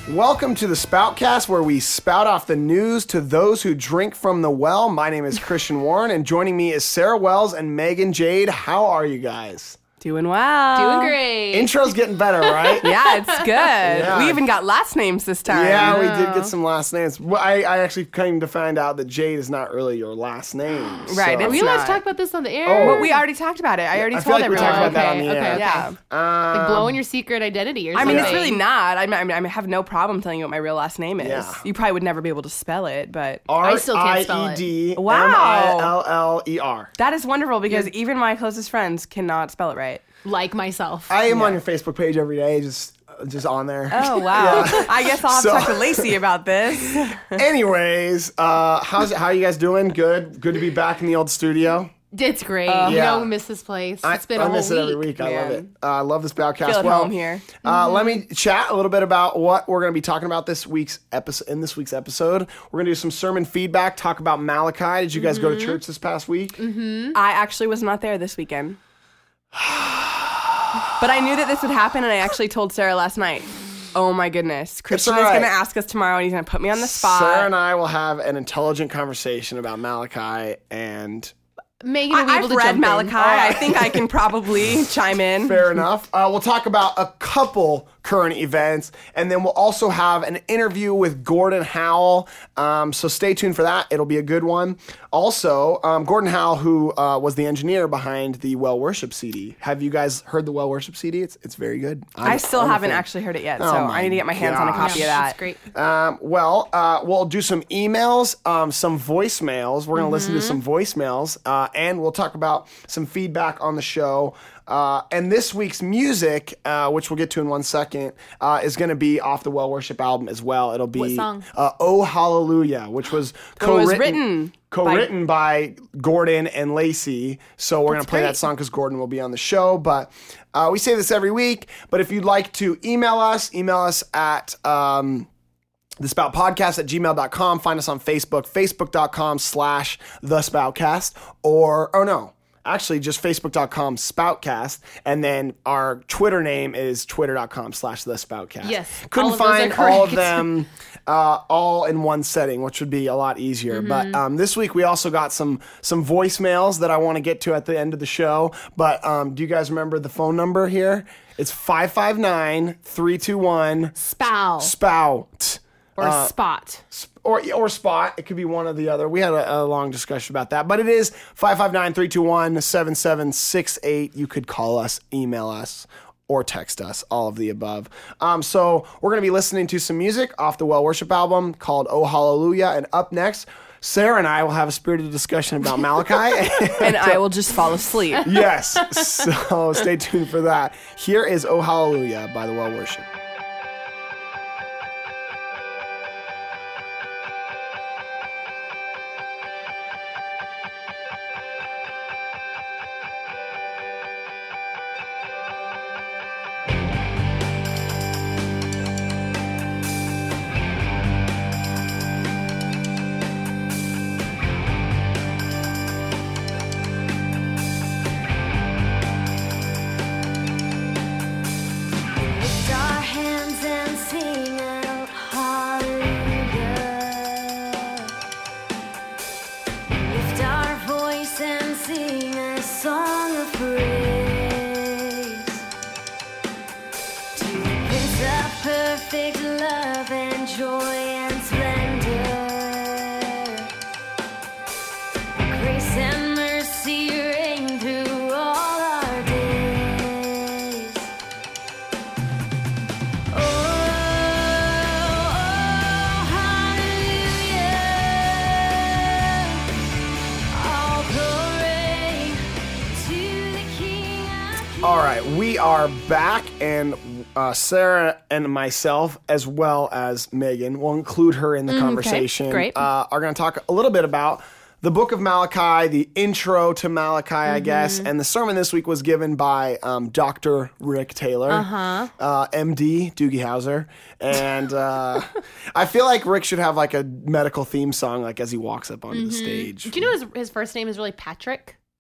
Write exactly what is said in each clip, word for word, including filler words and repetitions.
Welcome to the Spoutcast, where we spout off the news to those who drink from the well. My name is Christian Warren, and joining me is Sarah Wells and Megan Jade. How are you guys? Doing well. Doing great. Intro's getting better, right? Yeah, it's good. Yeah. We even got last names this time. Yeah, we did get some last names. Well, I, I actually came to find out that Jade is not really your last name. Right, so- it's we allowed to not. talk about this on the air? Oh. Well, we already talked about it. I already I told feel like we everyone. talked about that on Okay, the air. okay, Yeah. like Um, blowing your secret identity or I something. mean, it's really not. I mean, I mean, I have no problem telling you what my real last name is. Yeah. You probably would never be able to spell it, but I still can't spell R I E D M Wow. I L L E R. that is wonderful because even my closest friends cannot spell it right. like myself. I am on your Facebook page every day, just just on there. Oh, wow. I guess I'll have So- to talk to Lacey about this. Anyways, uh, how's it, how are you guys doing? Good. Good to be back in the old studio. It's great. Uh, you yeah. don't miss this place. I, It's been I a whole miss week. it every week. I love man. it. Uh, I love this podcast. Feel at well, home here. Uh, Let me chat a little bit about what we're going to be talking about this week's episode. In this week's episode, we're going to do some sermon feedback. Talk about Malachi. Did you guys go to church this past week? I actually was not there this weekend. But I knew that this would happen, and I actually told Sarah last night. Oh my goodness. Christian all is right. going to ask us tomorrow, and he's going to put me on the spot. Sarah and I will have an intelligent conversation about Malachi, and Megan will be I, able I've to read jump Malachi. in. I think I can probably chime in. fair enough. Uh, we'll talk about a couple current events, and then we'll also have an interview with Gordon Howell. Um, so stay tuned for that. It'll be a good one. Also, um, Gordon Howell, who uh, was the engineer behind the Well Worship C D. Have you guys heard the Well Worship C D? It's it's very good. I'm- I still I'm a haven't fan. actually heard it yet, so Oh my I need to get my hands on a gosh. copy Yeah, of it's that. great. Um, well, uh, we'll do some emails, um, some voicemails. We're going to listen to some voicemails, uh, and we'll talk about some feedback on the show. Uh, and this week's music, uh, which we'll get to in one second, uh, is going to be off the Well Worship album as well. It'll be What song? Uh, "Oh Hallelujah," which was Well, it was co-written, written co-written by, Gordon and Lacey. So we're going to play great. that song because Gordon will be on the show. But uh, we say this every week. But if you'd like to email us, email us at um, the spout podcast at gmail dot com. Find us on Facebook, facebook dot com slash the spoutcast. Or, oh no. Actually, just facebook dot com spoutcast, and then our Twitter name is twitter dot com slash the spoutcast. Yes, Couldn't all of those are find all of correct. them uh, all in one setting, which would be a lot easier. Mm-hmm. But um, this week we also got some some voicemails that I want to get to at the end of the show. But um, do you guys remember the phone number here? It's five five nine, three two one, Spow. spout. or spot. Or, or spot. It could be one or the other. We had a, a long discussion about that. But it is five five nine, three two one, seven seven six eight. You could call us, email us, or text us, all of the above. Um, so we're going to be listening to some music off the Well Worship album called Oh Hallelujah. And up next, Sarah and I will have a spirited discussion about Malachi. And I will just fall asleep. Yes. So stay tuned for that. Here is Oh Hallelujah by the Well Worship. Lift our hands and sing out hallelujah. Lift our voice and sing a song of praise to the Prince of perfect love and joy and splendor. Grace and mercy reign through all our days. Oh, hallelujah. All glory to the King of All right, we are back, and uh, Sarah and myself, as well as Megan, we'll include her in the conversation. great. Uh, are going to talk a little bit about the book of Malachi, the intro to Malachi, I guess. And the sermon this week was given by um, Doctor Rick Taylor, uh-huh. uh, M D, Doogie Howser. And uh, I feel like Rick should have like a medical theme song, like as he walks up onto the stage. Do you know his, his first name is really Patrick?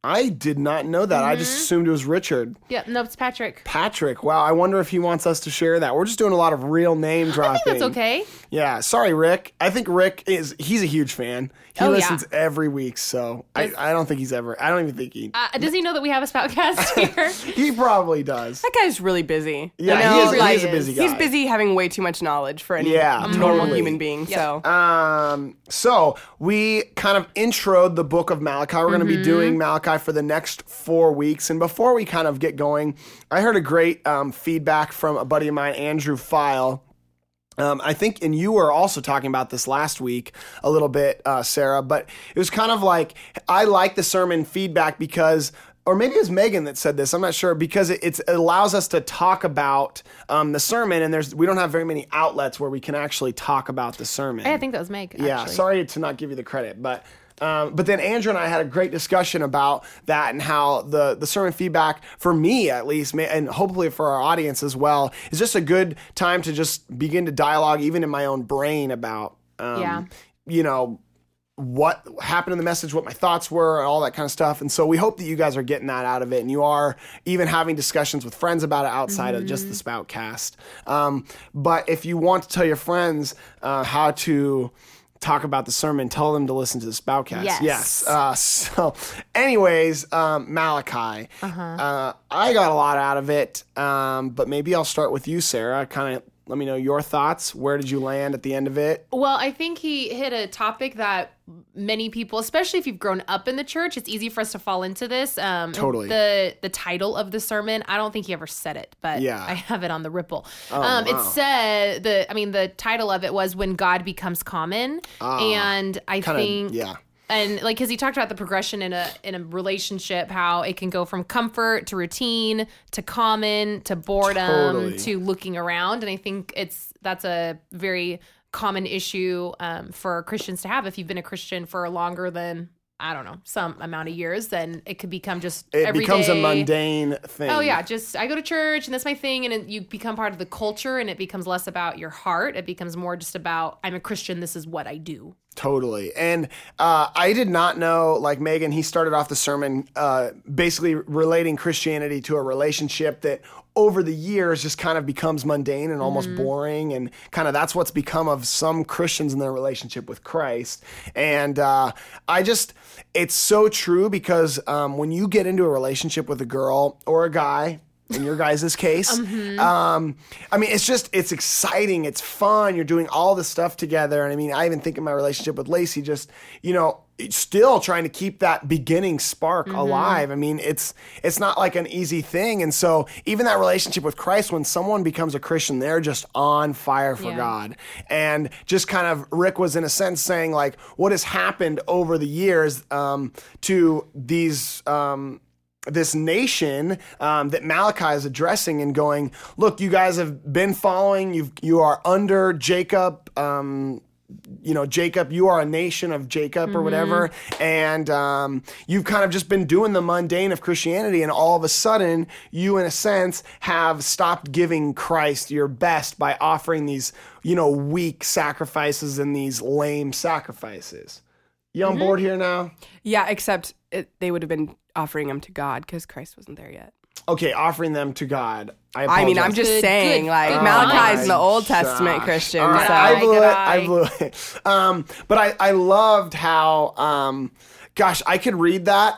I did not know that. I just assumed it was Richard. Yeah, no, it's Patrick. Patrick. Wow, I wonder if he wants us to share that. We're just doing a lot of real name dropping. I think that's okay. Yeah, sorry, Rick. I think Rick is, he's a huge fan. He Oh, yeah. listens every week, so I, Does- I don't think he's ever, I don't even think he, Uh, does he know that we have a Spoutcast here? he probably does. That guy's really busy. Yeah, You he know, is- he like, is a busy guy. He's busy having way too much knowledge for any Yeah, normal totally. human being. So Um, so we kind of introed the book of Malachi. We're going to be doing Malachi for the next four weeks. And before we kind of get going, I heard a great um, feedback from a buddy of mine, Andrew File. Um, I think, and you were also talking about this last week a little bit, uh, Sarah, but it was kind of like, I like the sermon feedback because, or maybe it was Megan that said this, I'm not sure, because it, it's, it allows us to talk about um, the sermon, and there's we don't have very many outlets where we can actually talk about the sermon. I think that was Meg. Yeah, actually. sorry to not give you the credit, but um, but then Andrew and I had a great discussion about that and how the the sermon feedback, for me at least, may, and hopefully for our audience as well, is just a good time to just begin to dialogue, even in my own brain, about um, Yeah. you know, what happened in the message, what my thoughts were, and all that kind of stuff. And so we hope that you guys are getting that out of it, and you are even having discussions with friends about it outside of just the Spoutcast. Um, but if you want to tell your friends uh, how to talk about the sermon, tell them to listen to the Spoutcast. Yes. Yes. Uh, so anyways, um, Malachi, uh, I got a lot out of it, um, but maybe I'll start with you, Sarah. Kind of let me know your thoughts. Where did you land at the end of it? Well, I think he hit a topic that many people, especially if you've grown up in the church, it's easy for us to fall into this. Um, Totally. The the title of the sermon, I don't think he ever said it, but Yeah. I have it on the Ripple. Oh, um, wow. It said the, I mean, the title of it was "When God Becomes Common," and I Kinda, think, yeah. and like, because he talked about the progression in a in a relationship, how it can go from comfort to routine to common to boredom Totally. to looking around, and I think it's that's a very common issue um, for Christians to have. If you've been a Christian for longer than, I don't know, some amount of years, then it could become just It every becomes a day. mundane thing. Oh yeah, just I go to church and that's my thing, and it, you become part of the culture, and it becomes less about your heart. It becomes more just about, I'm a Christian, this is what I do. Totally. And uh, I did not know, like Megan, he started off the sermon uh, basically relating Christianity to a relationship that over the years just kind of becomes mundane and almost Mm-hmm. boring. And kind of that's what's become of some Christians in their relationship with Christ. And uh, I just, it's so true because um, when you get into a relationship with a girl or a guy, in your guys' case. Mm-hmm. Um, I mean, it's just, it's exciting. It's fun. You're doing all this stuff together. And I mean, I even think in my relationship with Lacey, just, you know, still trying to keep that beginning spark Mm-hmm. alive. I mean, it's, it's not like an easy thing. And so even that relationship with Christ, when someone becomes a Christian, they're just on fire for Yeah. God. And just kind of, Rick was in a sense saying like, what has happened over the years um, to these, um, this nation um, that Malachi is addressing and going, look, you guys have been following, you've, you are under Jacob, um, you know, Jacob, you are a nation of Jacob or whatever. And um, you've kind of just been doing the mundane of Christianity. And all of a sudden, you, in a sense, have stopped giving Christ your best by offering these, you know, weak sacrifices and these lame sacrifices. You on board here now? yeah, except it, they would have been offering them to God because Christ wasn't there yet. Okay, offering them to God. I, I mean, I'm apologize. just Good- saying, good- like, good Malachi's point. in the Old Oh Testament gosh. Christian. All right, so. I blew Good it. eye. I blew it. Um, but I, I loved how, um, gosh, I could read that,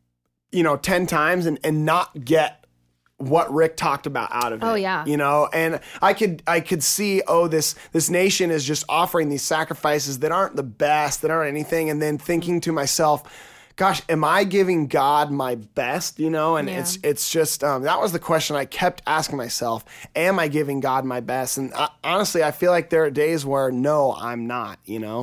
you know, ten times and, and not get what Rick talked about out of it. Oh, yeah. You know, and I could I could see, oh, this this nation is just offering these sacrifices that aren't the best, that aren't anything, and then thinking to myself, gosh, am I giving God my best? You know, and Yeah. it's it's just um, that was the question I kept asking myself. Am I giving God my best? And uh, honestly, I feel like there are days where no, I'm not. You know,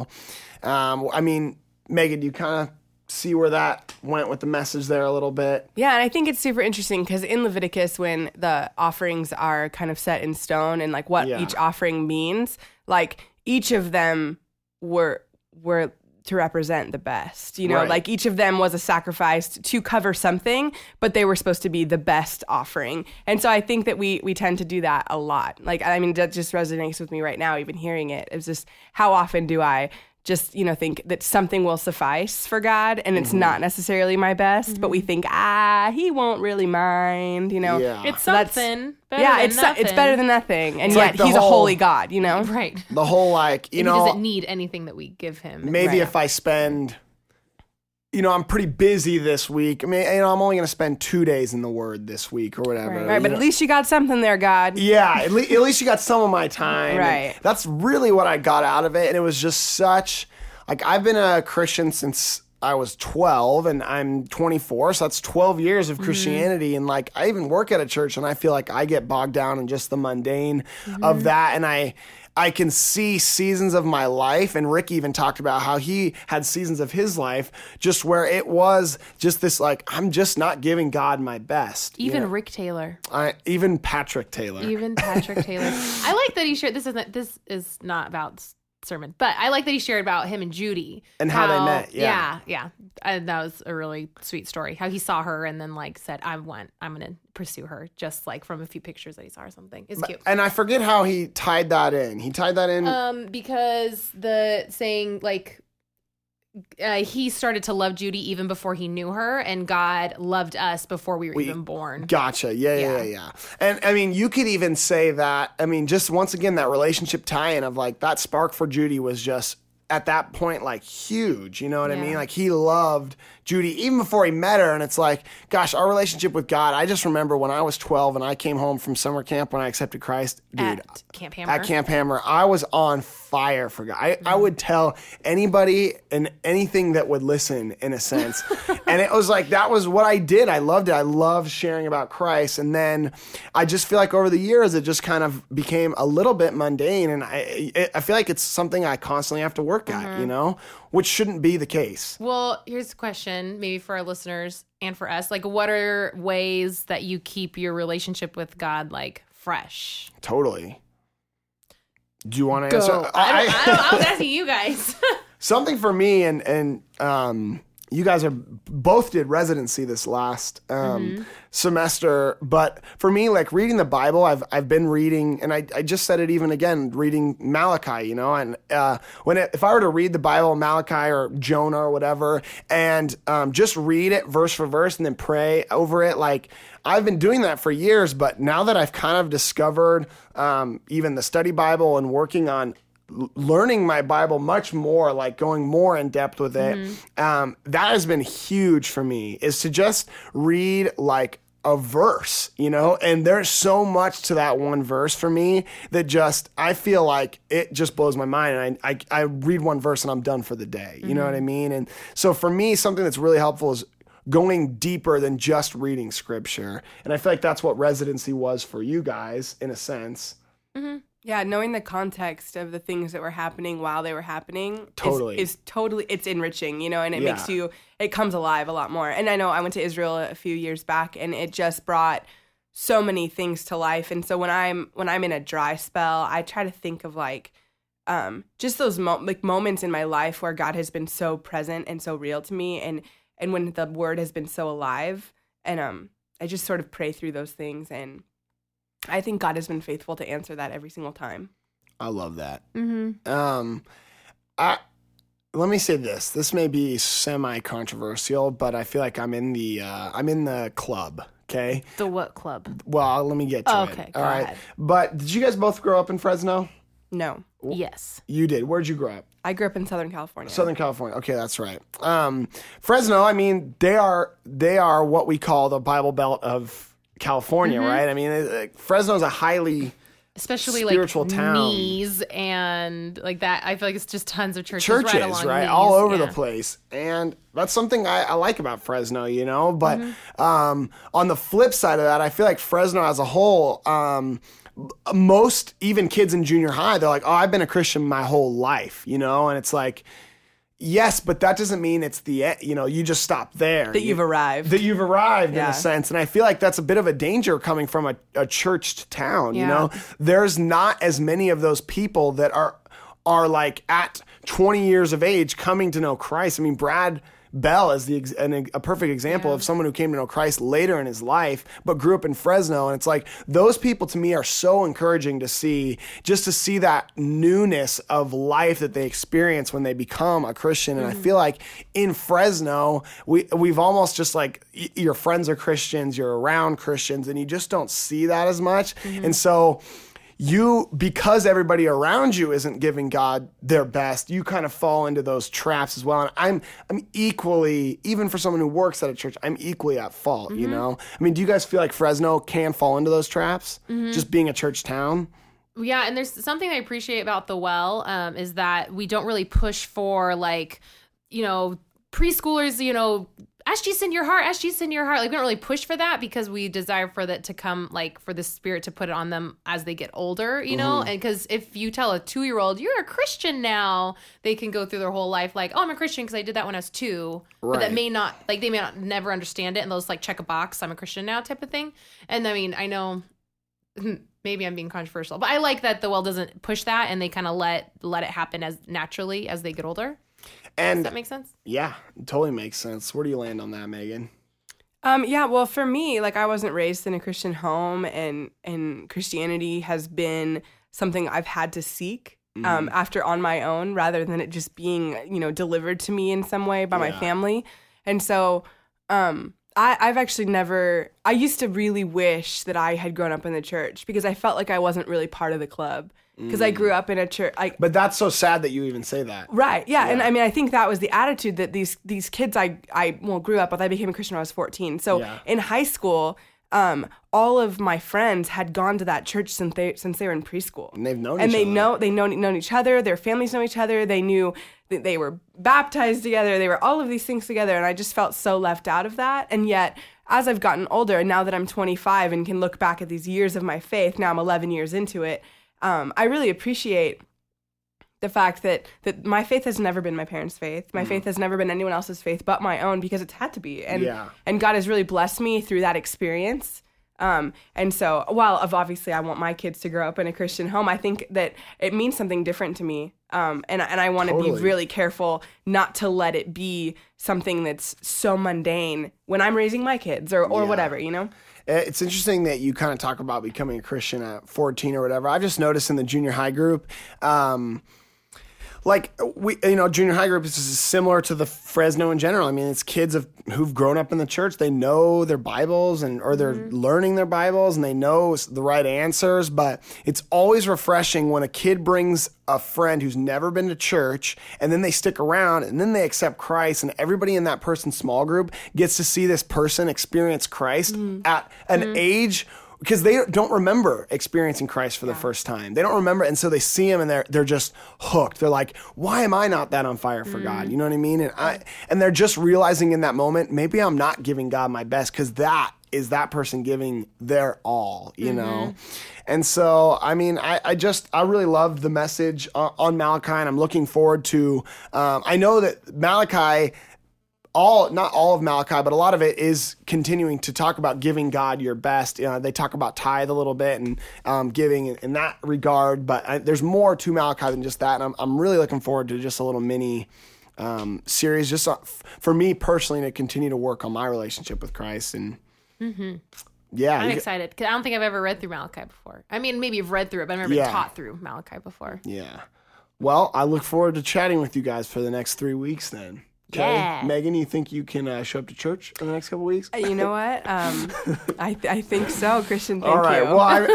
um, I mean, Megan, you kind of see where that went with the message there a little bit. Yeah, and I think it's super interesting because in Leviticus, when the offerings are kind of set in stone and like what Yeah. each offering means, like each of them were were to represent the best. You know, Right. like each of them was a sacrifice to cover something, but they were supposed to be the best offering. And so I think that we we tend to do that a lot. Like, I mean, that just resonates with me right now, even hearing it. It's just, how often do I just, you know, think that something will suffice for God and it's Mm-hmm. not necessarily my best, but we think, ah, he won't really mind, you know. Yeah. It's So that's- something. Better yeah, than it's nothing. it's better than nothing. And It's yet like the he's a whole- holy God, you know. right. The whole like, you And know, he doesn't need anything that we give him. maybe Right. if I spend, you know, I'm pretty busy this week. I mean, you know, I'm only going to spend two days in the Word this week or whatever. Right. Right, you but know? at least you got something there, God. Yeah, at, le- at least you got some of my time. And Right. that's really what I got out of it. And it was just such, like, I've been a Christian since I was twelve and I'm twenty-four. So that's twelve years of Christianity. And, like, I even work at a church and I feel like I get bogged down in just the mundane of that. And I, I can see seasons of my life, and Rick even talked about how he had seasons of his life just where it was just this, like, I'm just not giving God my best. you Even know? Rick Taylor. I, even Patrick Taylor. Even Patrick Taylor. I like that he shared. This isn't. This is not about s- sermon, but I like that he shared about him and Judy And how they met, yeah. yeah, yeah. And that was a really sweet story. How he saw her and then like said, "I want. I'm gonna pursue her." Just like from a few pictures that he saw or something. It's cute. And I forget how he tied that in. He tied that in. Um, because the saying like. Uh, he started to love Judy even before he knew her, and God loved us before we were We- even born. Gotcha. Yeah, yeah, yeah, Yeah. yeah. And I mean, you could even say that. I mean, just once again, that relationship tie-in of like that spark for Judy was just at that point like huge. You know what I Yeah. mean? Like he loved Judy even before he met her. And it's like, gosh, our relationship with God. I just remember when I was twelve and I came home from summer camp when I accepted Christ, dude. At Camp Hammer. At Camp Hammer, I was on fire for God. I, I would tell anybody and anything that would listen, in a sense. And it was like, that was what I did. I loved it. I loved sharing about Christ. And then I just feel like over the years, it just kind of became a little bit mundane. And I, it, I feel like it's something I constantly have to work at, you know, which shouldn't be the case. Well, here's a question, maybe for our listeners and for us. Like, what are ways that you keep your relationship with God like fresh? Totally. Do you want to Go. answer? I, don't, I, don't, I was asking you guys. Something for me, and and um, you guys are both did residency this last um, semester, but for me, like reading the Bible, I've I've been reading, and I, I just said it even again, reading Malachi, you know, and uh, when it, if I were to read the Bible, Malachi or Jonah or whatever, and um, just read it verse for verse and then pray over it, like I've been doing that for years, but now that I've kind of discovered um, even the study Bible and working on l- learning my Bible much more, like going more in depth with it, um, that has been huge for me, is to just read like a verse, you know, and there's so much to that one verse for me that just, I feel like it just blows my mind. And I, I, I read one verse and I'm done for the day. You know what I mean? And so for me, something that's really helpful is going deeper than just reading scripture. And I feel like that's what residency was for you guys in a sense. Yeah, knowing the context of the things that were happening while they were happening is- Totally. is, totally, it's enriching, you know, and it Yeah. makes you, it comes alive a lot more. And I know I went to Israel a few years back and it just brought so many things to life. And so when I'm, when I'm in a dry spell, I try to think of like, um, just those mo- like moments in my life where God has been so present and so real to me. And, and when the word has been so alive, and um, I just sort of pray through those things, and I think God has been faithful to answer that every single time. I love that. Mm-hmm. Um, I let me say this. This may be semi-controversial, but I feel like I'm in the uh, I'm in the club. Okay. The what club? Well, let me get to Oh, it. okay, All go right. ahead. But did you guys both grow up in Fresno? No, Yes. You did. Where'd you grow up? I grew up in Southern California. Southern California. Okay, that's right. Um, Fresno. I mean, they are they are what we call the Bible Belt of California, Mm-hmm. right? I mean, it, it, Fresno is a highly Especially Spiritual like town. knees and like that. I feel like it's just tons of churches, churches, right, right, along Knees. all over Yeah. the place, and that's something I, I like about Fresno, you know. But Mm-hmm. um, on the flip side of that, I feel like Fresno as a whole, um, most even kids in junior high, they're like, "Oh, I've been a Christian my whole life," you know, and it's like, yes, but that doesn't mean it's the e- you know you just stop there. that you've arrived. That you've arrived in Yeah. a sense. And I feel like that's a bit of a danger coming from a, a churched town, you Yeah. know? There's not as many of those people that are are like at twenty years of age coming to know Christ. I mean, Brad Bell is the ex- an, a perfect example Yeah. of someone who came to know Christ later in his life, but grew up in Fresno. And it's like those people to me are so encouraging to see, just to see that newness of life that they experience when they become a Christian. And Mm-hmm. I feel like in Fresno, we we've almost just like y- your friends are Christians, you're around Christians, and you just don't see that as much. Mm-hmm. And so you, because everybody around you isn't giving God their best, you kind of fall into those traps as well. And I'm I'm equally, even for someone who works at a church, I'm equally at fault, Mm-hmm. you know? I mean, do you guys feel like Fresno can fall into those traps? Mm-hmm. Just being a church town? Yeah, and there's something I appreciate about the Well um, is that we don't really push for like, you know, preschoolers, you know, ask Jesus in your heart, ask Jesus in your heart. Like we don't really push for that because we desire for that to come, like for the Spirit to put it on them as they get older, you know? And because if you tell a two-year-old, you're a Christian now, they can go through their whole life like, oh, I'm a Christian because I did that when I was two. But Right. that may not, like they may not never understand it and they'll just like check a box, I'm a Christian now type of thing. And I mean, I know... maybe I'm being controversial, but I like that the Well doesn't push that and they kind of let let it happen as naturally as they get older. And Does that make sense? yeah, it totally makes sense. Where do you land on that, Megan? Um, yeah, well, for me, like I wasn't raised in a Christian home, and and Christianity has been something I've had to seek um, after on my own, rather than it just being, you know, delivered to me in some way by Yeah. my family. And so, um, I, I've actually never. I used to really wish that I had grown up in the church because I felt like I wasn't really part of the club because I grew up in a church. I, But that's so sad that you even say that. Right. Yeah. And Yeah. I mean, I think that was the attitude that these these kids I I well grew up with. I became a Christian when I was fourteen. So Yeah. in high school, um, all of my friends had gone to that church since they since they were in preschool. And they've known and each they other. know they know known each other. Their families know each other. They knew that they were baptized together. They were all of these things together. And I just felt so left out of that. And yet, as I've gotten older, and now that I'm twenty-five and can look back at these years of my faith, now I'm eleven years into it. Um, I really appreciate the fact that that my faith has never been my parents' faith. My faith has never been anyone else's faith but my own because it's had to be. And Yeah. and God has really blessed me through that experience. Um, and so, while of obviously I want my kids to grow up in a Christian home, I think that it means something different to me. Um, and and I want to Totally. be really careful not to let it be something that's so mundane when I'm raising my kids or or Yeah. whatever, you know. It's interesting that you kind of talk about becoming a Christian at fourteen or whatever. I've just noticed in the junior high group, um, like we, you know, junior high group is similar to the Fresno in general. I mean, it's kids of who've grown up in the church. They know their Bibles and or they're learning their Bibles and they know the right answers. But it's always refreshing when a kid brings a friend who's never been to church and then they stick around and then they accept Christ and everybody in that person's small group gets to see this person experience Christ at an age. Because they don't remember experiencing Christ for the first time. They don't remember. And so they see him and they're they're just hooked. They're like, why am I not that on fire for God? You know what I mean? And I and they're just realizing in that moment, maybe I'm not giving God my best because that is that person giving their all, you know? And so, I mean, I, I just, I really loved the message on, on Malachi and I'm looking forward to, um, I know that Malachi, all not all of Malachi, but a lot of it is continuing to talk about giving God your best. You know, they talk about tithe a little bit and um, giving in, in that regard, but I, there's more to Malachi than just that. And I'm, I'm really looking forward to just a little mini um, series, just uh, f- for me personally to continue to work on my relationship with Christ. And yeah, I'm you- excited because I don't think I've ever read through Malachi before. I mean, maybe I've read through it, but I've never Yeah. been taught through Malachi before. yeah. Well, I look forward to chatting with you guys for the next three weeks. Then, okay? Yeah. Megan, you think you can uh, show up to church in the next couple weeks? You know what? Um, I th- I think so, Christian. Thank All right. you. Well, I,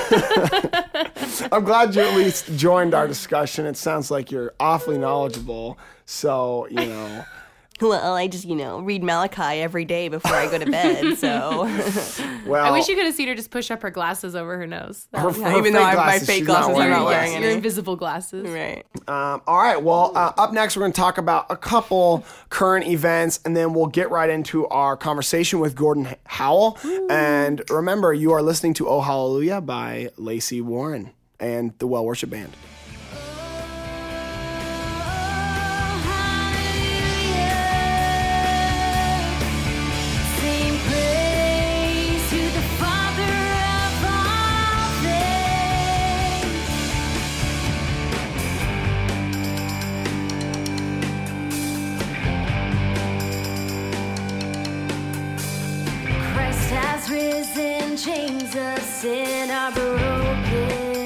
I, I'm glad you at least joined our discussion. It sounds like you're awfully knowledgeable. So, you know. Well, I just, you know, read Malachi every day before I go to bed, so. Well, I wish you could have seen her just push up her glasses over her nose. That her, was- her even fake though I have my glasses, fake she's not glasses, I'm wearing not wearing glasses. any. Your invisible glasses. Right. Um, all right. Well, uh, up next, we're going to talk about a couple current events, and then we'll get right into our conversation with Gordon Howell. And remember, you are listening to Oh Hallelujah by Lacey Warren and the Well Worship Band. Sing praise to the Father of all things. sin are broken.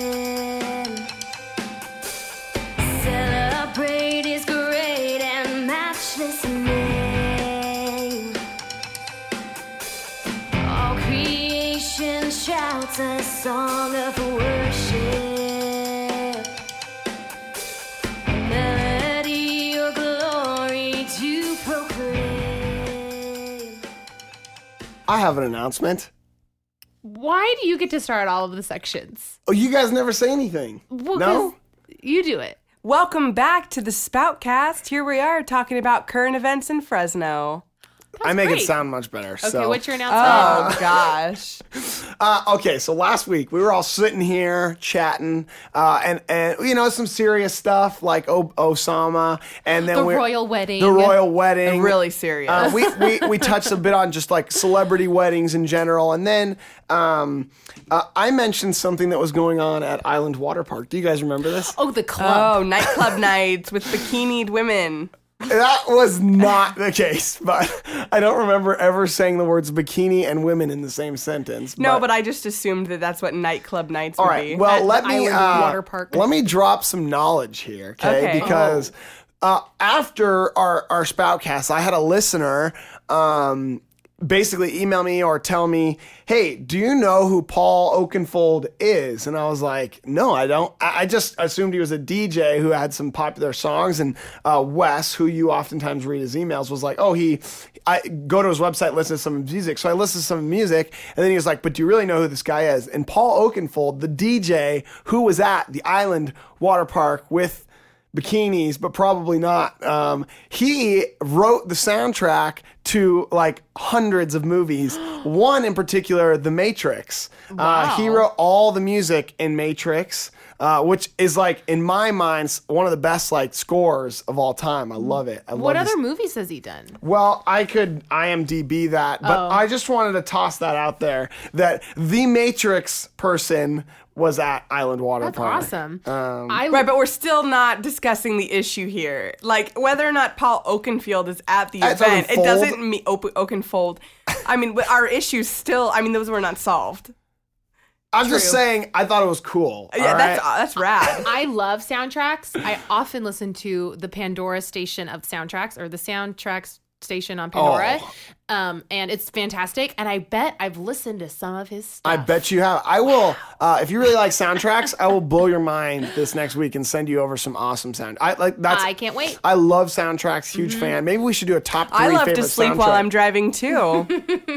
Celebrate His great and matchless name. All creation shouts a song of worship. Melody, your glory to proclaim. I have an announcement. Why do you get to start all of the sections? Oh, you guys never say anything. Well, No? 'cause you do it. Welcome back to the Spoutcast. Here we are talking about current events in Fresno. I make great. it sound much better. Okay, so. what's your announcement? Oh, gosh. Uh, okay, so last week we were all sitting here chatting, uh, and and you know some serious stuff like o- Osama, and then The we're- royal wedding. the royal wedding, Really serious. Uh, we, we we touched a bit on just like celebrity weddings in general, and then um, uh, I mentioned something that was going on at Island Water Park. Do you guys remember this? Oh, the club. Oh, nightclub nights with bikinied women. That was not the case, but I don't remember ever saying the words bikini and women in the same sentence. No, but I just assumed that that's what nightclub nights All would right. be. Well, At let the me Island uh, Water Park. let me drop some knowledge here, okay? Okay. Because uh, after our our Spoutcast, I had a listener um, basically email me or tell me, "Hey, do you know who Paul Oakenfold is?" And I was like, "No, I don't. I, I just assumed he was a D J who had some popular songs." And uh, Wes, who you oftentimes read his emails, was like, "Oh, he." I go to his website, listen to some of his music. So I listened to some of his music, and then he was like, "But do you really know who this guy is?" And Paul Oakenfold, the D J who was at the Island Water Park with bikinis, but probably not. Um, he wrote the soundtrack to like hundreds of movies. One in particular, The Matrix. Uh, he wrote all the music in Matrix, uh, which is like in my mind one of the best like scores of all time. I love it. I What love other this- movies has he done? Well, I could I M D B that, but Oh. I just wanted to toss that out there that the Matrix person was at Island Water That's Park. awesome. Um, I Right, but we're still not discussing the issue here. Like, whether or not Paul Oakenfield is at the At event, it Oakenfold? doesn't mean Op- Oakenfold. I mean, our issues still, I mean, those were not solved. I'm just True. saying I thought it was cool. Yeah, all that's right? that's rad. I love soundtracks. I often listen to the Pandora station of soundtracks or the soundtracks station on Pandora. Oh. Um, and it's fantastic. And I bet I've listened to some of his stuff. I bet you have. I will. Uh, if you really like soundtracks, I will blow your mind this next week and send you over some awesome sound. I like that's. I can't wait. I love soundtracks. Huge fan. Maybe we should do a top three I love favorite to sleep soundtrack. while I'm driving too.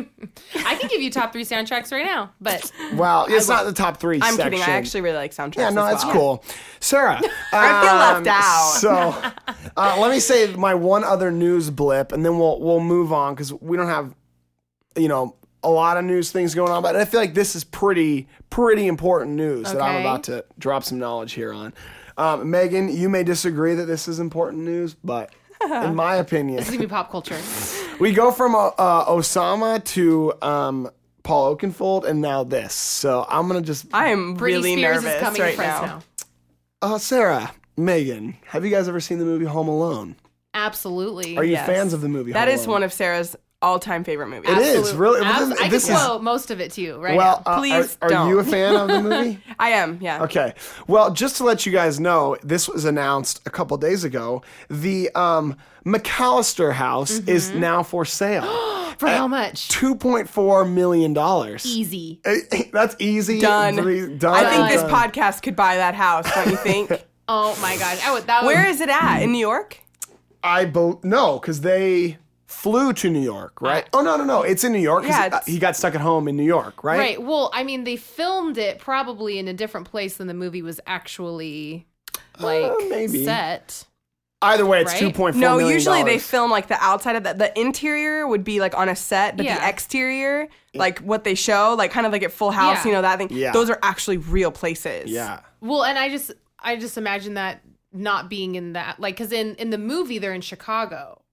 I can give you top three soundtracks right now, but Well, it's not the top three. I'm section. kidding. I actually really like soundtracks. Yeah, no, as that's well. cool. Sarah. I feel um, left out. So uh, let me say my one other news blip, and then we'll we'll move on because we don't have, you know, a lot of news things going on. But I feel like this is pretty pretty important news that I'm Okay. about to drop some knowledge here on. Um, Megan, you may disagree that this is important news, but in my opinion, this is gonna be pop culture. we go from uh, uh, Osama to um, Paul Oakenfold, and now this. So I'm gonna just I am Britney really Spears nervous is coming right to Fresno. now. uh, Sarah, Megan, have you guys ever seen the movie Home Alone? Absolutely. Are you Yes. fans of the movie? That Home is Alone? one of can all-time favorite movies. It is Absolutely. really. Abs- I this can is quote most of it to you right well. now. Uh, Please are, are don't. you a fan of the movie? I am, yeah. Okay. Well, just to let you guys know, this was announced a couple days ago. The um, McAllister House Mm-hmm. is now for sale. For how much? Two point four million dollars. Easy. That's easy. Done. Done. I think this Done. podcast could buy that house, don't you think? Oh my gosh. I would, that Where would, is it at? In New York? I bo- no, because they flew to New York, right? Oh no, no, no! It's in New York. 'cause Yeah, he- it's- he got stuck at home in New York, right? Right. Well, I mean, they filmed it probably in a different place than the movie was actually like Uh, maybe. set. Either way, it's Right? two point four No, million usually they dollars. film like the outside of the the interior would be like on a set, but Yeah. the exterior, like what they show, like kind of like at Full House, Yeah. you know, that thing. Yeah. Those are actually real places. Yeah. Well, and I just I just imagine that not being in that like because in in the movie they're in Chicago.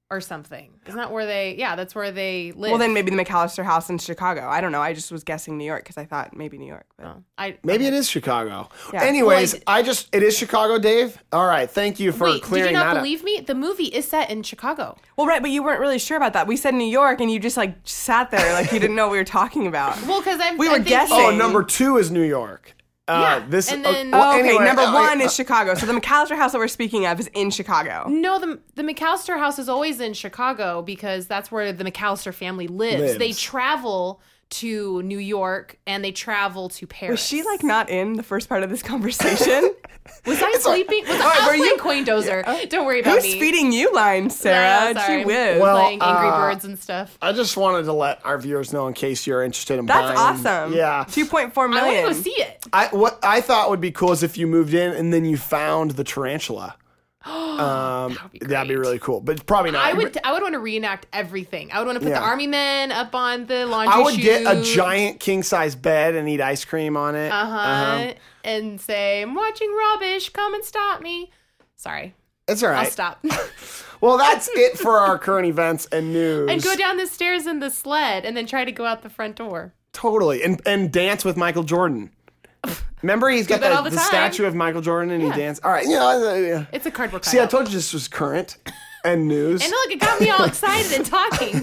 or something. Isn't that where they? Yeah, that's where they live. Well, then maybe the McAllister House in Chicago. I don't know. I just was guessing New York because I thought maybe New York. But. Oh, I Maybe it is Chicago. Yeah. Anyways, Well, I just it is Chicago, Dave. All right, thank you for Wait, clearing did you not that believe me? The movie is set in Chicago. Well, right, but you weren't really sure about that. We said New York, and you just like sat there like you didn't know what we were talking about. Well, because I'm We I'm were thinking- up. guessing. Oh, number two is New York. Uh, Yeah, this and uh, then- well, Oh, okay, anyway, number uh, one uh, is Chicago. So the McAllister House that we're speaking of is in Chicago. No, the the McAllister house is always in Chicago because that's where the McAllister family lives. Lives. They travel to New York and they travel to Paris. Was she like not in the first part of this conversation? Was I sleeping? Was I, Alright, I were was you- playing Queen Dozer. Don't worry about Who's me. feeding you lines, Sarah? No, sorry. Gee whiz. Well, Playing Angry uh, Birds and stuff. I just wanted to let our viewers know in case you're interested in That's buying. awesome. Yeah. two point four I want million. to go see it. I what I thought would be cool is if you moved in and then you found the tarantula. Um, That would be that'd be great. really cool, but probably not. I would. I would want to reenact everything. I would want to put Yeah. the army men up on the laundry I would chute. get a giant king size bed and eat ice cream on it. Uh huh. And say, "I'm watching rubbish. Come and stop me." Sorry, It's all I'll right. stop. Well, that's it for our current events and news. And go down the stairs in the sled, and then try to go out the front door. Totally, and and dance with Michael Jordan. Remember, he's got that the, all the the time. statue of Michael Jordan, and Yeah. he danced. All right, you know. uh, yeah. It's a cardboard cutout. See, I told you this was current and news. And look, it got me all excited and talking.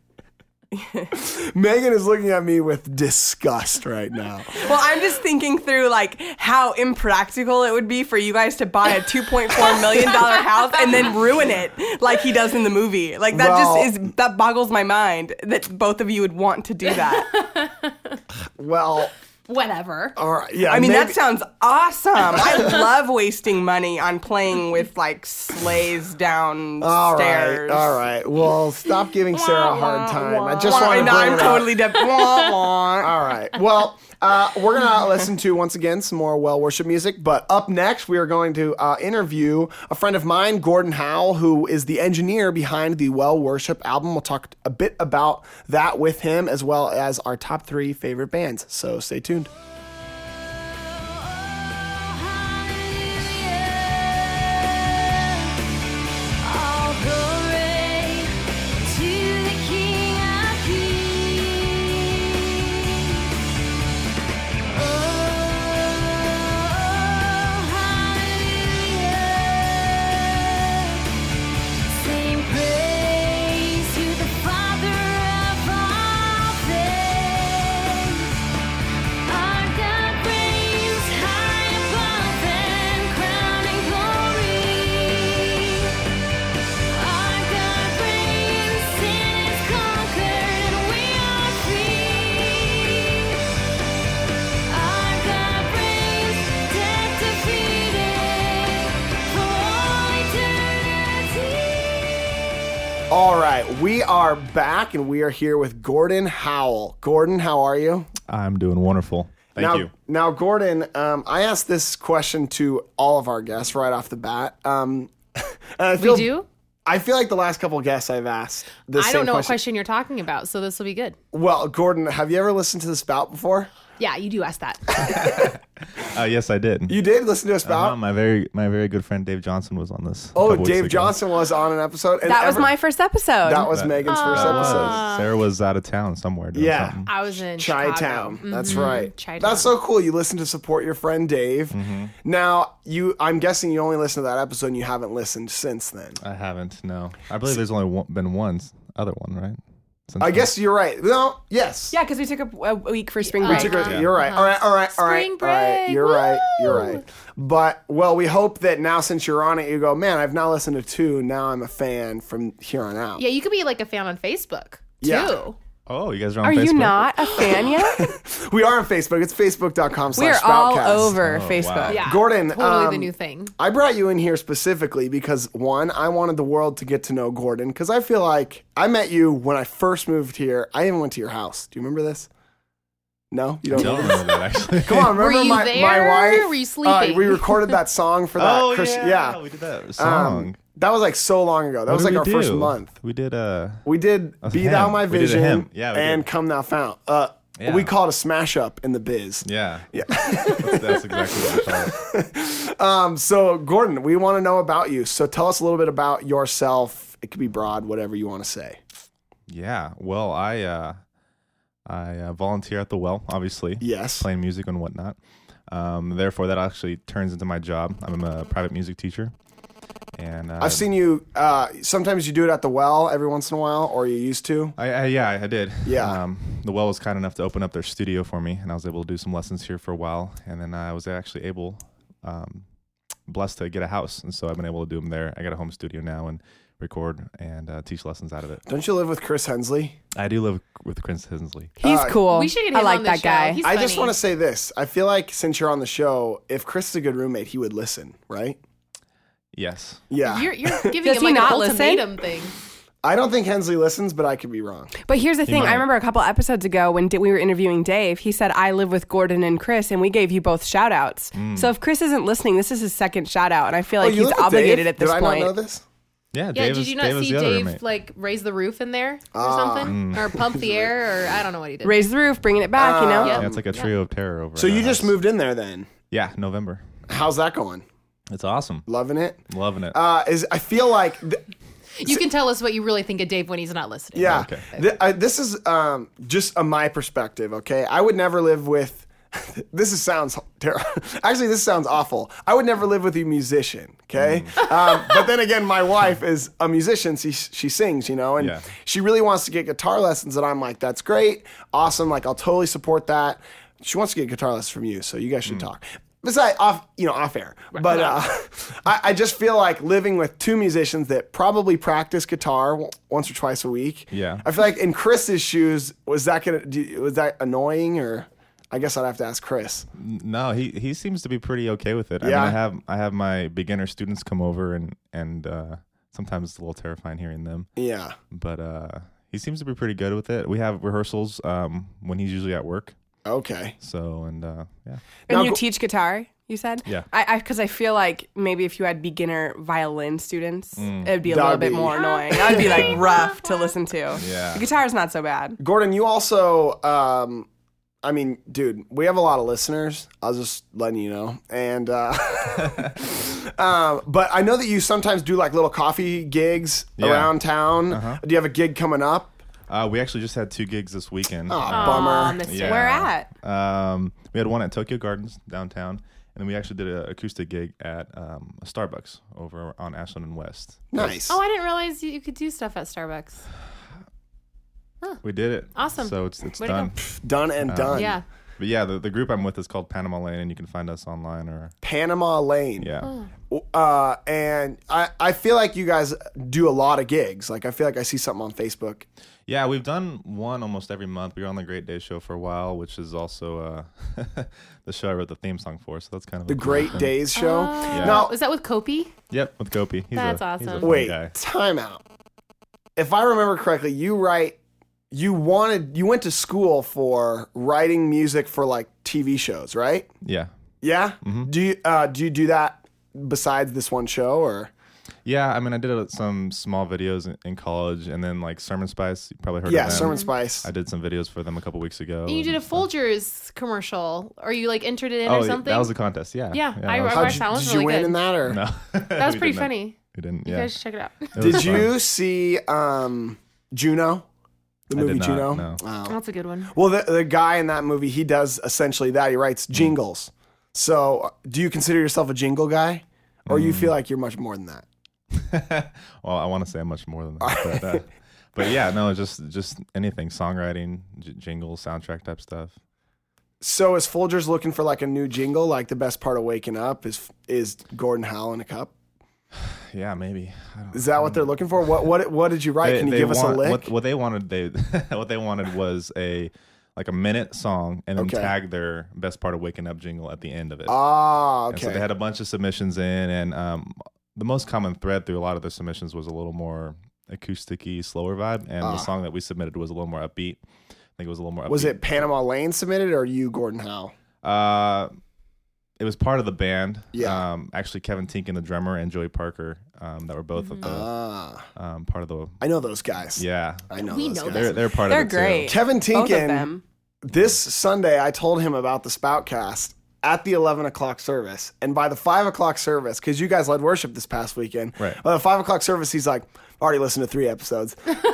Megan is looking at me with disgust right now. Well, I'm just thinking through like how impractical it would be for you guys to buy a two point four million dollar house and then ruin it like he does in the movie. Like that Well- just is that boggles my mind that both of you would want to do that. Well, Whatever. all right, yeah. I mean, maybe- that sounds awesome. I love wasting money on playing with like sleighs downstairs. All right, all right. Well, stop giving Sarah a hard time. I just want to Why, bring no, it I'm up. totally deaf. Wah, wah. All right. Well, uh, we're going to listen to, once again, some more well worship music. But up next, we are going to uh, interview a friend of mine, Gordon Howell, who is the engineer behind the Well Worship album. We'll talk a bit about that with him, as well as our top three favorite bands. So stay tuned. All glory to the King of Kings. Oh, hallelujah. Sing praise to the Father of all things. Our God reigns high above and crowning glory. Our God reigns, sin is conquered and we are free. Our God reigns, death defeated for all eternity. All right. We are back, and we are here with Gordon Howell. Gordon, how are you? I'm doing wonderful. Thank now, you. Now, Gordon, um, I asked this question to all of our guests right off the bat. Um, and I feel, do? I feel like the last couple of guests I've asked the I same don't know question. what question you're talking about, so this will be good. Well, Gordon, have you ever listened to The Spout before? Yeah, you do ask that. Uh, yes, I did. You did listen to A Spout? Uh, my very my very good friend Dave Johnson was on this. a oh, couple weeks Dave ago. Johnson was on an episode. And That was ever- my first episode. That was Megan's first That was- episode. Sarah was out of town somewhere doing Yeah. something. I was in Chi-Town. Chicago. That's Mhm. right. Chi-Town. That's so cool. You listen to support your friend Dave. Now, you, I'm guessing you only listened to that episode and you haven't listened since then. I haven't. No, I believe there's only one, been one other one, right? Since I then. guess you're right. No, yes. Yeah, because we took a, a week for spring Uh, break. Took a- Uh-huh. You're right. All right. All right. All right. Spring all right. break. You're right. You're Woo! right. But well, we hope that now since you're on it, you go, man. I've now listened to two. Now I'm a fan from here on out. Yeah, you could be like a fan on Facebook too. Yeah. Oh, you guys are on Are Facebook? you not a fan yet? We are on Facebook. It's facebook.com we slash are all Spoutcast. over Oh, Facebook. wow. Yeah, Gordon, totally the um, new thing. I brought you in here specifically because one, I wanted the world to get to know Gordon because I feel like I met you when I first moved here. I even went to your house. Do you remember this? No, you I don't don't remember this? remember that actually. Come on, remember Were you my, there? my wife? Were you Uh, sleeping? we recorded that song for that. Oh Chris- yeah, we did that Um, song. that was like so long ago. That What was did like we our first do? month. We did uh We did was Be a Thou hymn. My We did a Vision hymn. Yeah, we and did. Come Thou Fount. Uh, Yeah. We call it a smash up in the biz. yeah. Yeah. That's, that's exactly what we call it. Um, so, Gordon, we want to know about you. So tell us a little bit about yourself It could be broad, whatever you want to say. Yeah. Well, I uh, I uh, volunteer at the Well, obviously. Yes. Playing music and whatnot. Um, therefore, that actually turns into my job. I'm a private music teacher. And uh, I've seen you, uh, sometimes you do it at the Well every once in a while, or you used to. I, I yeah, I did. Yeah. Um, the Well was kind enough to open up their studio for me, and I was able to do some lessons here for a while. And then I was actually able, um, blessed to get a house, and so I've been able to do them there. I got a home studio now and record and uh, teach lessons out of it. Don't you live with Chris Hensley? I do live with Chris Hensley. He's Uh, cool. We should get him I like on the that show. guy. He's I just funny. want to say this. I feel like since you're on the show, if Chris is a good roommate, he would listen, right? Yes. Yeah. You're, you're giving Does him he like not an listen? ultimatum thing. I don't think Hensley listens, but I could be wrong. But here's the thing. might. I remember a couple episodes ago when di- we were interviewing Dave, he said, I live with Gordon and Chris, and we gave you both shout outs. So if Chris isn't listening, this is his second shout out, and I feel like Oh, you he's live with obligated Dave? at this Did point. I not know this? Yeah. Yeah, Dave did is- you not Dave is see the other Dave roommate. like raise the roof in there or Ah. something? Or pump the air or I don't know what he did. Raise the roof, bringing it back, you know? Yep. Yeah, it's like a trio of terror over. So at you our just house. moved in there then. Yeah, November. How's that going? It's awesome. Loving it? Loving it. Uh, is I feel like... Th- You can tell us what you really think of Dave when he's not listening. Yeah. Okay. Th- I, this is um, just a my perspective, okay? I would never live with... this is, sounds terrible. Actually, this sounds awful. I would never live with a musician, okay? Mm. Um, but then again, my wife is a musician. She, she sings, you know? And Yeah. she really wants to get guitar lessons, and I'm like, that's great. Awesome. Like, I'll totally support that. She wants to get guitar lessons from you, so you guys should Mm. talk. Besides, off, you know, off air. But uh, I, I just feel like living with two musicians that probably practice guitar w- once or twice a week. Yeah. I feel like in Chris's shoes, was that gonna do, was that annoying, or I guess I'd have to ask Chris. No, he, he seems to be pretty okay with it. I Yeah. mean, I have I have my beginner students come over, and and uh, sometimes it's a little terrifying hearing them. Yeah. But uh, he seems to be pretty good with it. We have rehearsals um, when he's usually at work. Okay. So and uh, yeah, And Now you go- teach guitar, you said? Yeah. I Because I, feel like maybe if you had beginner violin students, it'd be a That little would bit be- more annoying. That would be like rough to listen to. Yeah. The guitar's not so bad. Gordon, you also, um, I mean, dude, we have a lot of listeners. I was just letting you know. And, uh, um, but I know that you sometimes do like little coffee gigs Yeah. around town. Uh-huh. Do you have a gig coming up? uh, we actually just had two gigs this weekend. Oh, Aw, bummer. missed it. Yeah. Where at? Um, we had one at Tokyo Gardens downtown, and then we actually did an acoustic gig at um, a Starbucks over on Ashland and West. Nice. Oh, I didn't realize you you could do stuff at Starbucks. We did it. Awesome. So it's it's Way to done. go. Done and done. Yeah. But yeah, the, the group I'm with is called Panama Lane, and you can find us online or Panama Lane. yeah. Uh, and I, I feel like you guys do a lot of gigs. Like, I feel like I see something on Facebook. Yeah, we've done one almost every month. We were on the Great Day Show for a while, which is also uh, the show I wrote the theme song for. So that's kind of The a cool Great thing. Days show. Oh. Now, Was that with Kopi? Yep, with Gopi. He's That's a, he's a awesome. fun wait, guy. time out. If I remember correctly, you write, you wanted, you went to school for writing music for like T V shows, right? Yeah, Yeah. Do you uh, do you do that besides this one show, or? yeah. I mean, I did uh, some small videos in, in college, and then like Sermon Spice. You probably heard Yeah, of them. Sermon Spice. I did some videos for them a couple weeks ago. And you did a and- Folgers commercial, or you like entered it in Oh, or something. that was a contest. Yeah. Yeah, I- that was- I How'd watched you- that one. did really you win good. in that, or? No, That was pretty funny. We didn't. You Yeah. guys should check it out. It was Did fun. you see um, Juno? The I movie did not, Juno? no. Oh. That's a good one. Well, the, the guy in that movie, he does essentially that. He writes Mm. jingles. So, do you consider yourself a jingle guy, or you Mm. feel like you're much more than that? Well, I want to say much more than that, but, uh, but yeah, no, just just anything, songwriting, j- jingles, soundtrack type stuff. So, is Folgers looking for like a new jingle? Like the best part of waking up is is Gordon Howell in a cup? Yeah, maybe. I don't, Is that what they're looking for? What what what did you write? They- Can you they give us a want- lick? What, what they wanted, they what they wanted was a like a minute song, and then Okay. tag their best part of waking up jingle at the end of it. Ah, And okay. so they had a bunch of submissions in, and um, the most common thread through a lot of the submissions was a little more acoustic-y, slower vibe, and Ah. the song that we submitted was a little more upbeat. I think it was a little more. Was upbeat. it Panama Lane submitted, or you, Gordon Howell? Uh, it was part of the band. Yeah. Um, actually, Kevin Tinkin, the drummer, and Joey Parker, um, that were both of the Ah, um, part of the. I know those guys. Yeah, I know We those know guys. they're they're part They're of it great. too. Kevin Both of Tinkin. them. This Sunday, I told him about the Spoutcast, at the eleven o'clock service. And by the five o'clock service, because you guys led worship this past weekend, Right. by the five o'clock service, he's like, I've already listened to three episodes.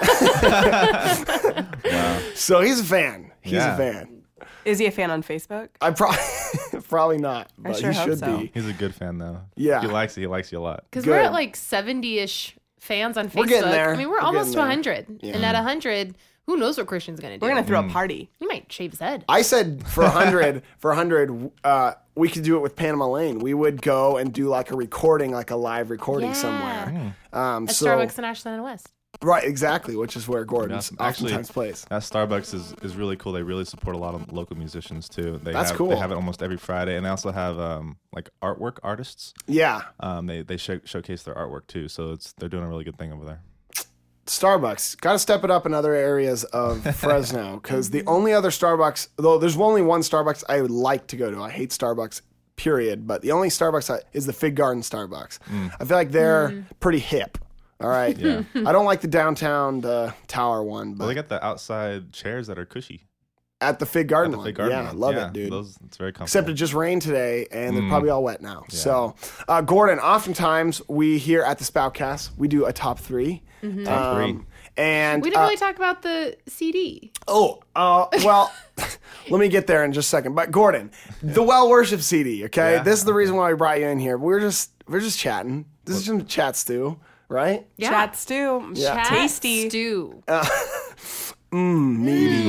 Wow. So he's a fan. He's Yeah. a fan. Is he a fan on Facebook? I probably probably not, but sure he hope should so. be. He's a good fan though. Yeah. If he likes it. He likes you a lot. Because Good. we're at like seventy-ish fans on Facebook. We're getting there. I mean, we're, We're almost to getting there. one hundred. And at one hundred, who knows what Christian's going to do? We're gonna throw a party. He might shave his head. I said for a hundred, for a hundred, uh, we could do it with Panama Lane. We would go and do like a recording, like a live recording Yeah. somewhere. Um, At so Starbucks in Ashland and West. right, exactly, which is where Gordon's Yeah, actually- oftentimes plays. That Starbucks is, is really cool. They really support a lot of local musicians too. They That's have, cool. They have it almost every Friday, and they also have um, like artwork artists. Yeah, Um, they they show, showcase their artwork too. So it's they're doing a really good thing over there. Starbucks. Got to step it up in other areas of Fresno because the only other Starbucks, though there's only one Starbucks I would like to go to. I hate Starbucks, period. But the only Starbucks I, is the Fig Garden Starbucks. I feel like they're pretty hip. All right. Yeah. I don't like the downtown the tower one, but Well, they got the outside chairs that are cushy. at the Fig At Garden the one, Fig Garden yeah, one. love Yeah, it, dude. Those, it's very comfortable. Except it just rained today, and they're Mm. probably all wet now. So, uh, Gordon, oftentimes we here at the Spoutcast we do a top three. Top three. Um, and We didn't uh, really talk about the C D. Oh, uh, well, let me get there in just a second. But Gordon, the Well Worship C D, okay? Yeah. This is the reason why we brought you in here. We're just we're just chatting. This is some chat stew, right? Yeah. Chat stew. Yeah. Tasty. Stew. Mmm,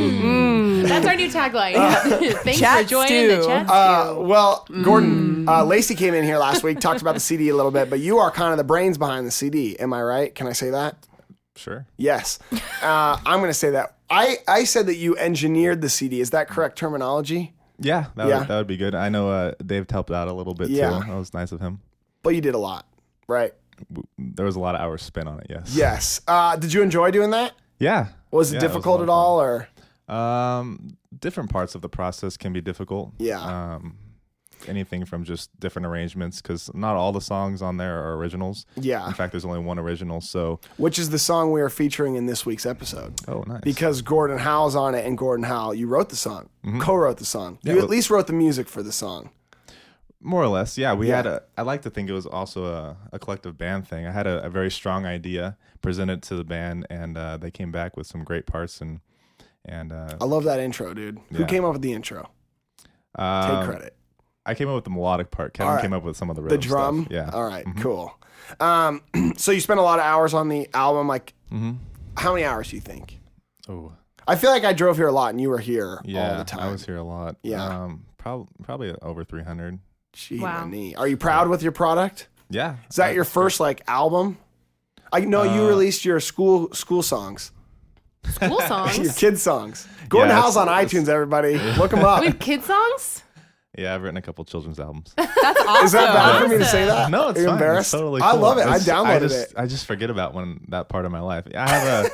meaty. That's our new tagline. Thanks Chat for joining the stew. chat Uh, stew. well, Gordon, uh, Lacey came in here last week, talked about the C D a little bit, but you are kind of the brains behind the C D. Am I right? Can I say that? Sure. Yes. Uh, I'm going to say that. I, I said that you engineered the C D. Is that correct terminology? Yeah, that, Yeah. Would, that would be good. I know uh, Dave helped out a little bit Yeah. too. That was nice of him. But you did a lot, right? W- There was a lot of hours spent on it. Yes. Yes. Uh, did you enjoy doing that? Yeah. Was it Yeah, difficult a at lot of all, or? fun. Um, different parts of the process can be difficult. Yeah. Um, anything from just different arrangements, because not all the songs on there are originals. Yeah. In fact, there's only one original. So. Which is the song we are featuring in this week's episode. Oh, nice. Because Gordon Howe's on it, and Gordon Howe, you wrote the song, co-wrote the song. Yeah, you at well- least wrote the music for the song. More or less, yeah. We Yeah. had a. I like to think it was also a, a collective band thing. I had a, a very strong idea, presented to the band, and uh, they came back with some great parts. And and uh, I love that intro, dude. Who Yeah. came up with the intro? Take um, credit. I came up with the melodic part. Kevin All right. came up with some of the The rhythm drum. stuff. Yeah. All right, cool. Um, so you spent a lot of hours on the album. Like, Mm-hmm. how many hours do you think? Oh, I feel like I drove here a lot, and you were here yeah. all the time. I was here a lot. Yeah. Um, prob- probably over three hundred. Gee, Wow. my knee. Are you proud with your product? Yeah. Is that I- your first like album? I know you Uh, released your school school songs, School your songs. kids songs. Gordon Yeah, Howe's on it's- iTunes. Everybody, look him up. We have kid songs? Yeah, I've written a couple children's albums. That's awesome. Is that bad for me to say Awesome. that? No, it's Are you fine. embarrassed? It's totally I cool. love it. I It's- downloaded I just, it. I just forget about when that part of my life. I have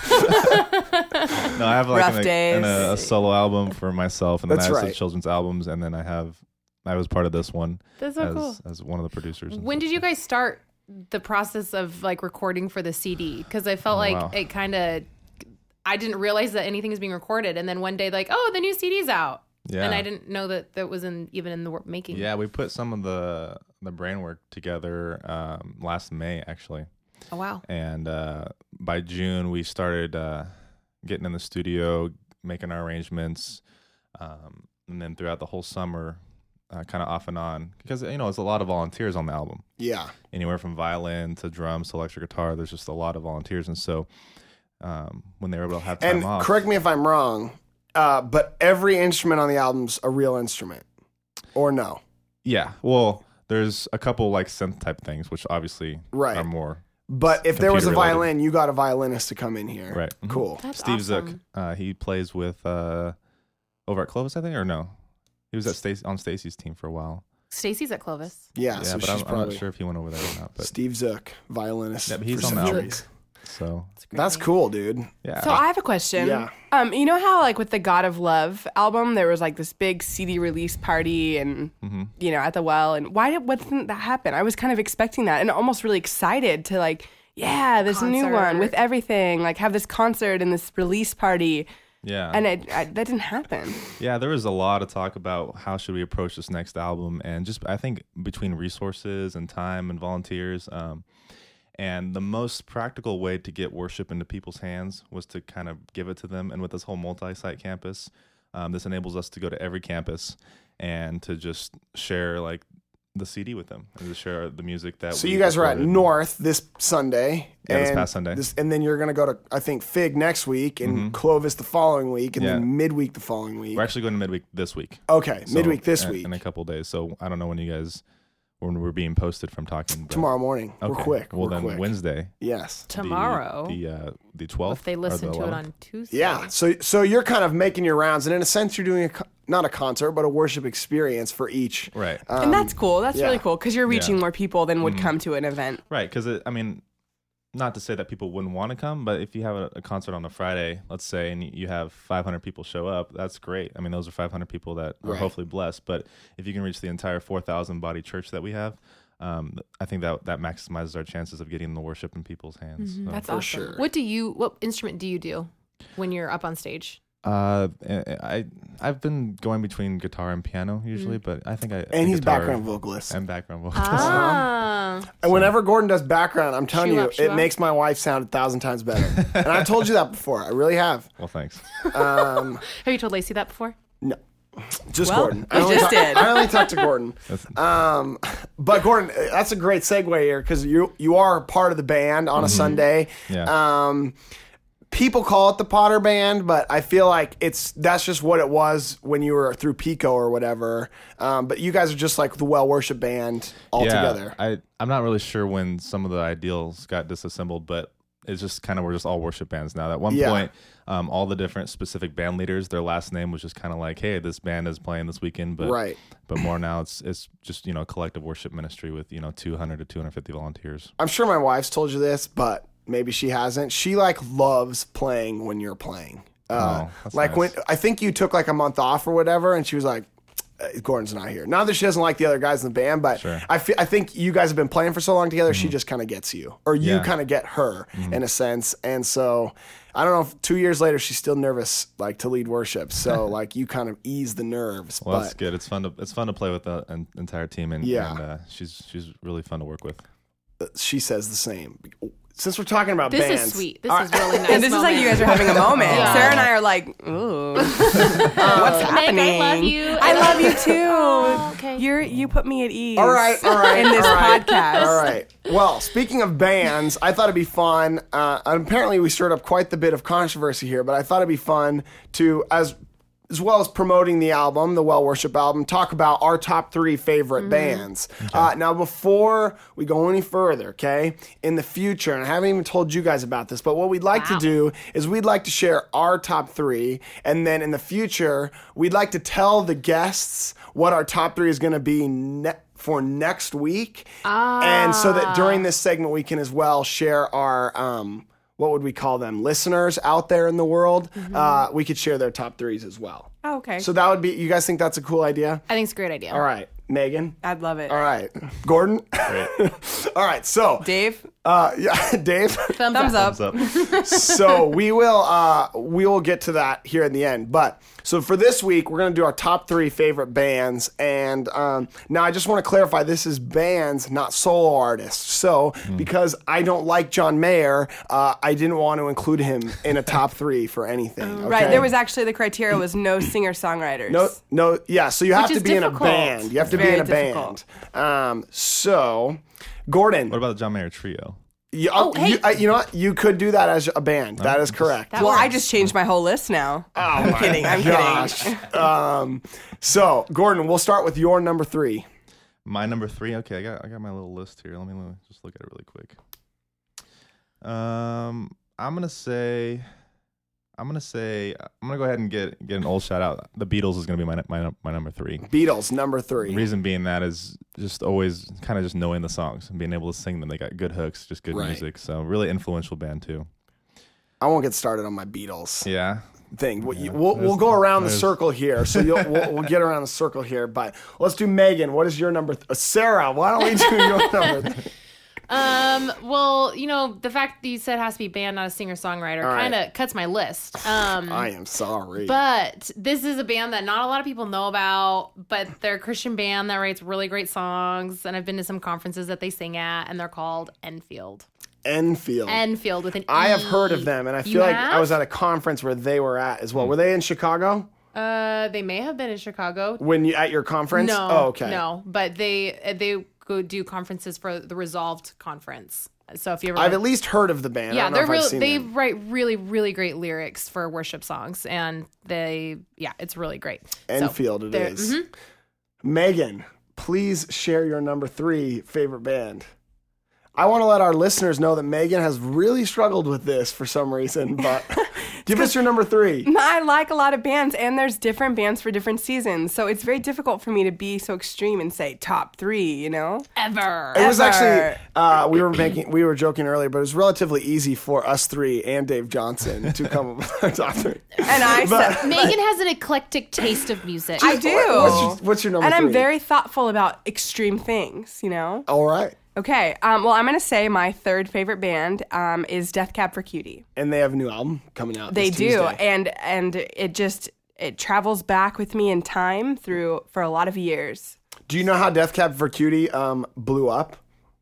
a no. I have like Rough an, days. an, a, a solo album for myself, and then That's I have right. some children's albums, and then I have I was part of this one That's so as cool. as one of the producers. and When stuff. did you guys start the process of like recording for the C D? Because I felt Oh, like wow. it kind of, I didn't realize that anything was being recorded, and then one day like, oh, the new C D's out, Yeah. and I didn't know that that was in even in the work making. Yeah, we put some of the the brain work together um, last May actually, Oh wow. and uh, by June we started uh, getting in the studio, making our arrangements, um, and then throughout the whole summer, uh, kind of off and on, because you know there's a lot of volunteers on the album, Yeah, anywhere from violin to drums to electric guitar. There's just a lot of volunteers, and so um, when they were able to have time and off, correct me if I'm wrong, uh, but every instrument on the album's a real instrument, or no? yeah, well, there's a couple like synth type things, which obviously Right. are more. But if there was a Computer related. violin, you got a violinist to come in here. Right. Mhm. Cool. That's Steve awesome. Zook, uh, he plays with uh, over at Clovis, I think, or no? He was at Stacy, on Stacy's team for a while. Stacy's at Clovis. Yeah, Yeah, so but she's I'm, I'm probably not sure if he went over there or not. But Steve Zook, violinist. Yeah, but he's for on the album. centuries. so That's cool, dude. yeah, So I have a question. Yeah. Um, you know how like with the God of Love album, there was like this big C D release party and Mm-hmm. you know at the Well, and why did what didn't that happen? I was kind of expecting that and almost really excited to like, yeah, this new one Concert. with everything, like have this concert and this release party. Yeah. And it, I, that didn't happen. Yeah, there was a lot of talk about how should we approach this next album, and just I think between resources and time and volunteers, um, and the most practical way to get worship into people's hands was to kind of give it to them. And with this whole multi-site campus, um, this enables us to go to every campus and to just share like the C D with them and to share the music that. So we you guys are at recorded. North this Sunday. Yeah, this and past Sunday. this- and then you're going to go to, I think, Fig next week and Clovis the following week and Yeah. then midweek the following week. We're actually going to midweek this week. Okay, So, midweek this in- week. in a couple of days. So I don't know when you guys when we're being posted from talking. But, Tomorrow morning. We're okay. quick. Well, We're then quick. Wednesday. Yes. the- Tomorrow. The uh, the twelfth. If they listen to it on Tuesday. Yeah. So so you're kind of making your rounds, and in a sense, you're doing a, co- not a concert, but a worship experience for each. Right. and that's cool. That's yeah. really cool because you're reaching Yeah. more people than would come to an event. Right, because I mean, not to say that people wouldn't want to come, but if you have a, a concert on a Friday, let's say, and you have five hundred people show up, that's great. I mean, those are five hundred people that are Right. hopefully blessed. But if you can reach the entire four thousand body church that we have, um, I think that that maximizes our chances of getting the worship in people's hands. So. That's For awesome. sure. What do you? What instrument do you do when you're up on stage? Uh, I I've been going between guitar and piano usually, but I think I And he's guitar background vocalist. and background vocalist. Ah, And whenever Gordon does background, I'm telling Shoe you, up, shoe it up. makes my wife sound a thousand times better. And I've told you that before. I really have. Well, thanks. Um, have you told Lacey that before? no, just Well, Gordon. I you only just talk- did. I only talk to Gordon. Um, but Gordon, that's a great segue here because you you are part of the band on a Sunday. Yeah. Um, people call it the Potter Band, but I feel like it's that's just what it was when you were through Pico or whatever. Um, but you guys are just like the Well Worship Band all together. Yeah, I I'm not really sure when some of the ideals got disassembled, but it's just kind of we're just all worship bands now. At one Yeah. point, um, all the different specific band leaders, their last name was just kind of like, hey, this band is playing this weekend, but Right. but more now it's it's just you know a collective worship ministry with you know two hundred to two hundred fifty volunteers. I'm sure my wife's told you this, but maybe she hasn't. She like loves playing when you're playing. Uh, Oh, that's like nice. when I think you took like a month off or whatever, and she was like, "Uh, "Gordon's not here." Not that she doesn't like the other guys in the band, but Sure. I fe- I think you guys have been playing for so long together. She just kind of gets you, or you Yeah. kind of get her in a sense. And so I don't know if two years later she's still nervous like to lead worship. So like you kind of ease the nerves. Well, but that's good. It's fun to it's fun to play with the an entire team, and, Yeah. and uh, she's she's really fun to work with. she says the same. Since we're talking about This bands, is sweet. This all is right. really nice. And this is like you guys are having a moment. Yeah. Sarah and I are like, ooh, what's happening? Meg, I love you. I love you too. Oh, okay. You're you put me at ease. All right, all right. In this all right, podcast. All right. Well, speaking of bands, I thought it'd be fun. Uh, apparently, we stirred up quite the bit of controversy here, but I thought it'd be fun to, as as well as promoting the album, the Well Worship album, talk about our top three favorite bands. Uh, now, before we go any further, okay, in the future, and I haven't even told you guys about this, but what we'd like Wow. to do is we'd like to share our top three, and then in the future, we'd like to tell the guests what our top three is going to be ne- for next week. And so that during this segment, we can as well share our, um, what would we call them, listeners out there in the world. Uh, we could share their top threes as well. Oh, okay. So that would be, you guys think that's a cool idea? I think it's a great idea. All right, Megan. I'd love it. All right, Gordon. All right, so Dave, uh, yeah, Dave. Thumbs, thumbs up. up. What's up? So we will uh, we will get to that here in the end. But so for this week, we're gonna do our top three favorite bands. And um, now I just want to clarify: this is bands, not solo artists. So because I don't like John Mayer, uh, I didn't want to include him in a top three for anything. Right. okay? There was actually the criteria was no singer songwriters. no, no, yeah. So you have Which to is be in a difficult. band. You have to be Very in a difficult. band. Um, so, Gordon, What about the John Mayer trio? you, Oh, hey. you, uh, you know what? You could do that as a band. That is correct. That Well, I works. just changed my whole list now. Oh, I'm my kidding. I'm gosh. kidding. um, so, Gordon, we'll start with your number three. My number three. Okay, I got I got my little list here. Let me, let me just look at it really quick. Um, I'm gonna say, I'm gonna say, I'm gonna go ahead and get get an old shout out. The Beatles is gonna be my my my number three. Beatles, number three. Reason being that is just always kind of just knowing the songs and being able to sing them. They got good hooks, just good Right. music. So really influential band too. I won't get started on my Beatles Yeah. thing. We'll, Yeah. we'll, we'll There's- go around the there's- circle here. So you'll, we'll, we'll get around the circle here. But let's do Megan. What is your number? Th- uh, Sarah, why don't we do your number? Th- Um, well, you know, the fact that you said it has to be band, not a singer-songwriter, All right. kind of cuts my list. Um, I am sorry. but this is a band that not a lot of people know about, but they're a Christian band that writes really great songs, and I've been to some conferences that they sing at, and they're called Enfield. Enfield. Enfield with an I have E. heard of them, and I feel You like I have? was at a conference where they were at as well. Were they in Chicago Uh, they may have been in Chicago. when you at your conference? No, Oh, okay. no, but they they go do conferences for the Resolved conference. So if you ever I've at least heard of the band. I yeah, don't know they're if I've real. seen They them. write really, really great lyrics for worship songs, and they, yeah, it's really great. Enfield so it they're- is. mhm. Megan, please share your number three favorite band. I want to let our listeners know that Megan has really struggled with this for some reason, but give us your number three. I like a lot of bands, and there's different bands for different seasons. So it's very difficult for me to be so extreme and say top three, you know? Ever. It was Ever. actually uh, we were making we were joking earlier, but it was relatively easy for us three and Dave Johnson to come up with our top three. And I But- said, Megan has an eclectic taste of music. I do. What's your, what's your number and three? I'm very thoughtful about extreme things, you know? All right. Okay, um, well, I'm going to say my third favorite band um, is Death Cab for Cutie. And they have a new album coming out. They this do, Tuesday. and and it just it travels back with me in time through for a lot of years. Do you know how Death Cab for Cutie um, blew up?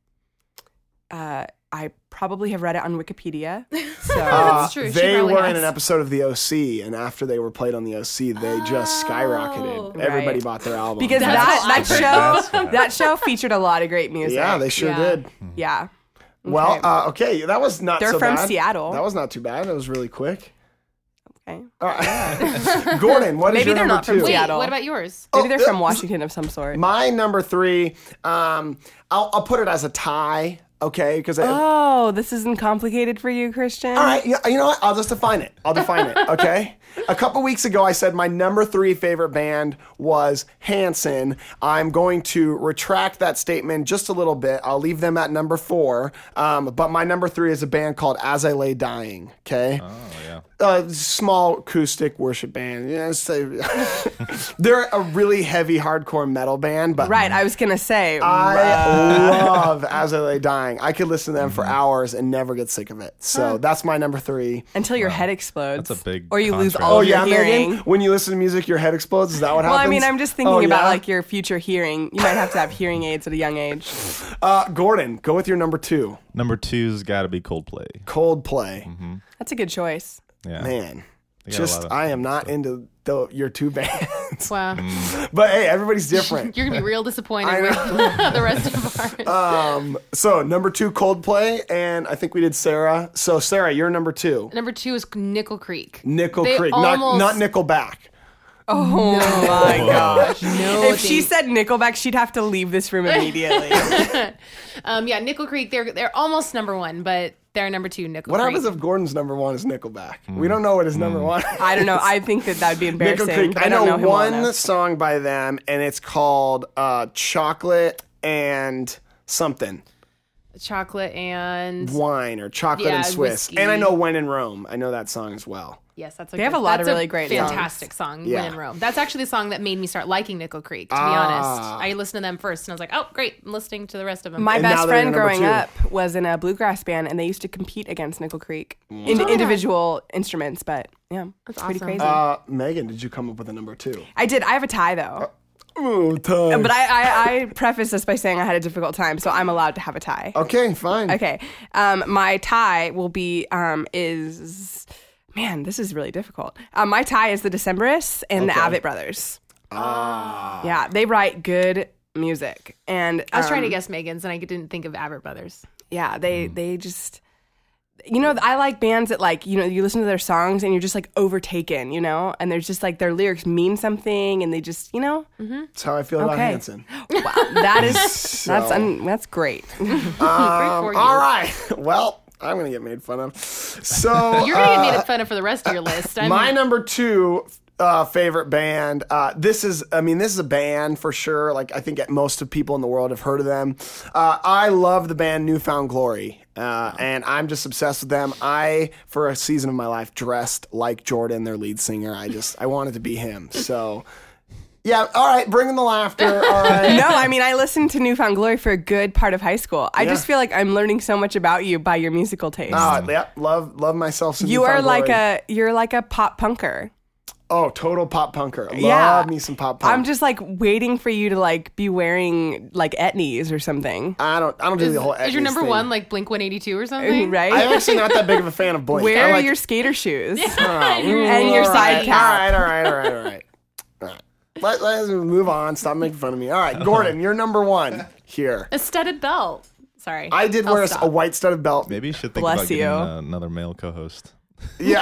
Uh, I probably have read it on Wikipedia. So That's true. She They probably were has. in an episode of The O C, and after they were played on The O C, they just skyrocketed. Everybody Right. bought their album. because That's that how I that heard show that. that show featured a lot of great music. yeah, they sure Yeah. did. yeah. Well, Okay. uh, okay, that was not They're so from bad. Seattle. That was not too bad. It was really quick. Okay. All right. Gordon, what is Maybe your they're number not from two? Wait, Seattle. what about yours? Maybe Oh, they're uh, from Washington of some sort. My number three, um, I'll, I'll put it as a tie, okay? Because Oh, this isn't complicated for you, Christian. all right, you you know what? I'll just define it. I'll define it, okay? A couple weeks ago, I said my number three favorite band was Hanson. I'm going to retract that statement just a little bit. I'll leave them at number four. Um, but my number three is a band called As I Lay Dying, okay? Oh yeah. A small acoustic worship band. Yeah, so- they're a really heavy hardcore metal band, but Right, I was gonna say. I love As I Lay Dying. I could listen to them for hours and never get sick of it. So that's my number three. until your head explodes. That's a big Or you lose contrast. all Oh of your yeah, hearing. Megan. When you listen to music, your head explodes. Is that what Well, happens? I mean, I'm just thinking Oh, about yeah? like your future hearing. You might have to have hearing aids at a young age. Uh, Gordon, go with your number two. Number two's got to be Coldplay. Coldplay. That's a good choice. Yeah. Man, They got a just lot of I am good not stuff. into the, your two bands. Wow. But hey, everybody's different. You're going to be real disappointed I with the rest of ours. um, so number two, Coldplay, and I think we did Sarah. So Sarah, you're number two. Number two is Nickel Creek. Nickel They Creek, almost- not not Nickelback. Oh my gosh. No, If she thank- said Nickelback, she'd have to leave this room immediately. um, yeah, Nickel Creek, they're they're almost number one, but they're number two, Nickel What Creek. happens if Gordon's number one is Nickelback? We don't know what his number one. is. I don't know. I think that that would be Nickel embarrassing. Creek. but I I don't know, know him well one enough. song by them, and it's called uh, "Chocolate and Something." Chocolate and Wine or chocolate Yeah, and Swiss. whiskey. And I know When in Rome. I know that song as well. yes, that's a They have good- a lot of that's really great songs. fantastic song. Yeah. When in Rome. That's actually the song that made me start liking Nickel Creek. To be Ah. honest, I listened to them first, and I was like, oh, great, I'm listening to the rest of them. My And now best they're friend number growing two. up was in a bluegrass band, and they used to compete against Nickel Creek in individual instruments. But yeah, that's pretty awesome. crazy. Uh, Megan, did you come up with a number two? I did. I have a tie though, Ooh, time. but I, I, I preface this by saying I had a difficult time, so I'm allowed to have a tie. Okay, fine. Okay, um, my tie will be um, is man, this is really difficult. Um, my tie is the Decemberists and Okay. the Avett Brothers. Ah, yeah, they write good music, and I was trying to um, guess Megan's, and I didn't think of Avett Brothers. Yeah, they they just you know, I like bands that like, you know, you listen to their songs and you're just like overtaken, you know, and there's just like their lyrics mean something and they just, you know, That's how I feel about Okay. Hanson. wow, that is that's un, that's great. Great Um, for you. all right. Well, I'm going to get made fun of. So You're gonna uh, get made fun of for the rest of your list. I'm, my number two uh, favorite band. Uh, this is, I mean, this is a band for sure. Like I think most of people in the world have heard of them. Uh, I love the band Newfound Glory. Uh, and I'm just obsessed with them. I, for a season of my life, dressed like Jordan, their lead singer. I just, I wanted to be him. So Yeah, all right, bring in the laughter. All right. No, I mean, I listened to Newfound Glory for a good part of high school. I Yeah. just feel like I'm learning so much about you by your musical taste. Uh, yeah, love love myself some you Newfound are like Glory. a you're like a pop punker. Oh, total pop punker. Love Yeah. me some pop punk. I'm just like waiting for you to like be wearing like etnies or something. I don't I don't do Is, the whole is your etnies number thing. one like Blink one eighty-two or something? Right? I'm actually not that big of a fan of Blink. Where I are like, your skater shoes? Oh, And your all side right, cap. All right, all right, all right, all right. All right. Let, let's move on. Stop making fun of me. All right, Gordon, you're number one here. A studded belt. Sorry. I did I'll wear a, stop. a white studded belt. Maybe you should think Bless about getting you. uh, another male co-host. Yeah.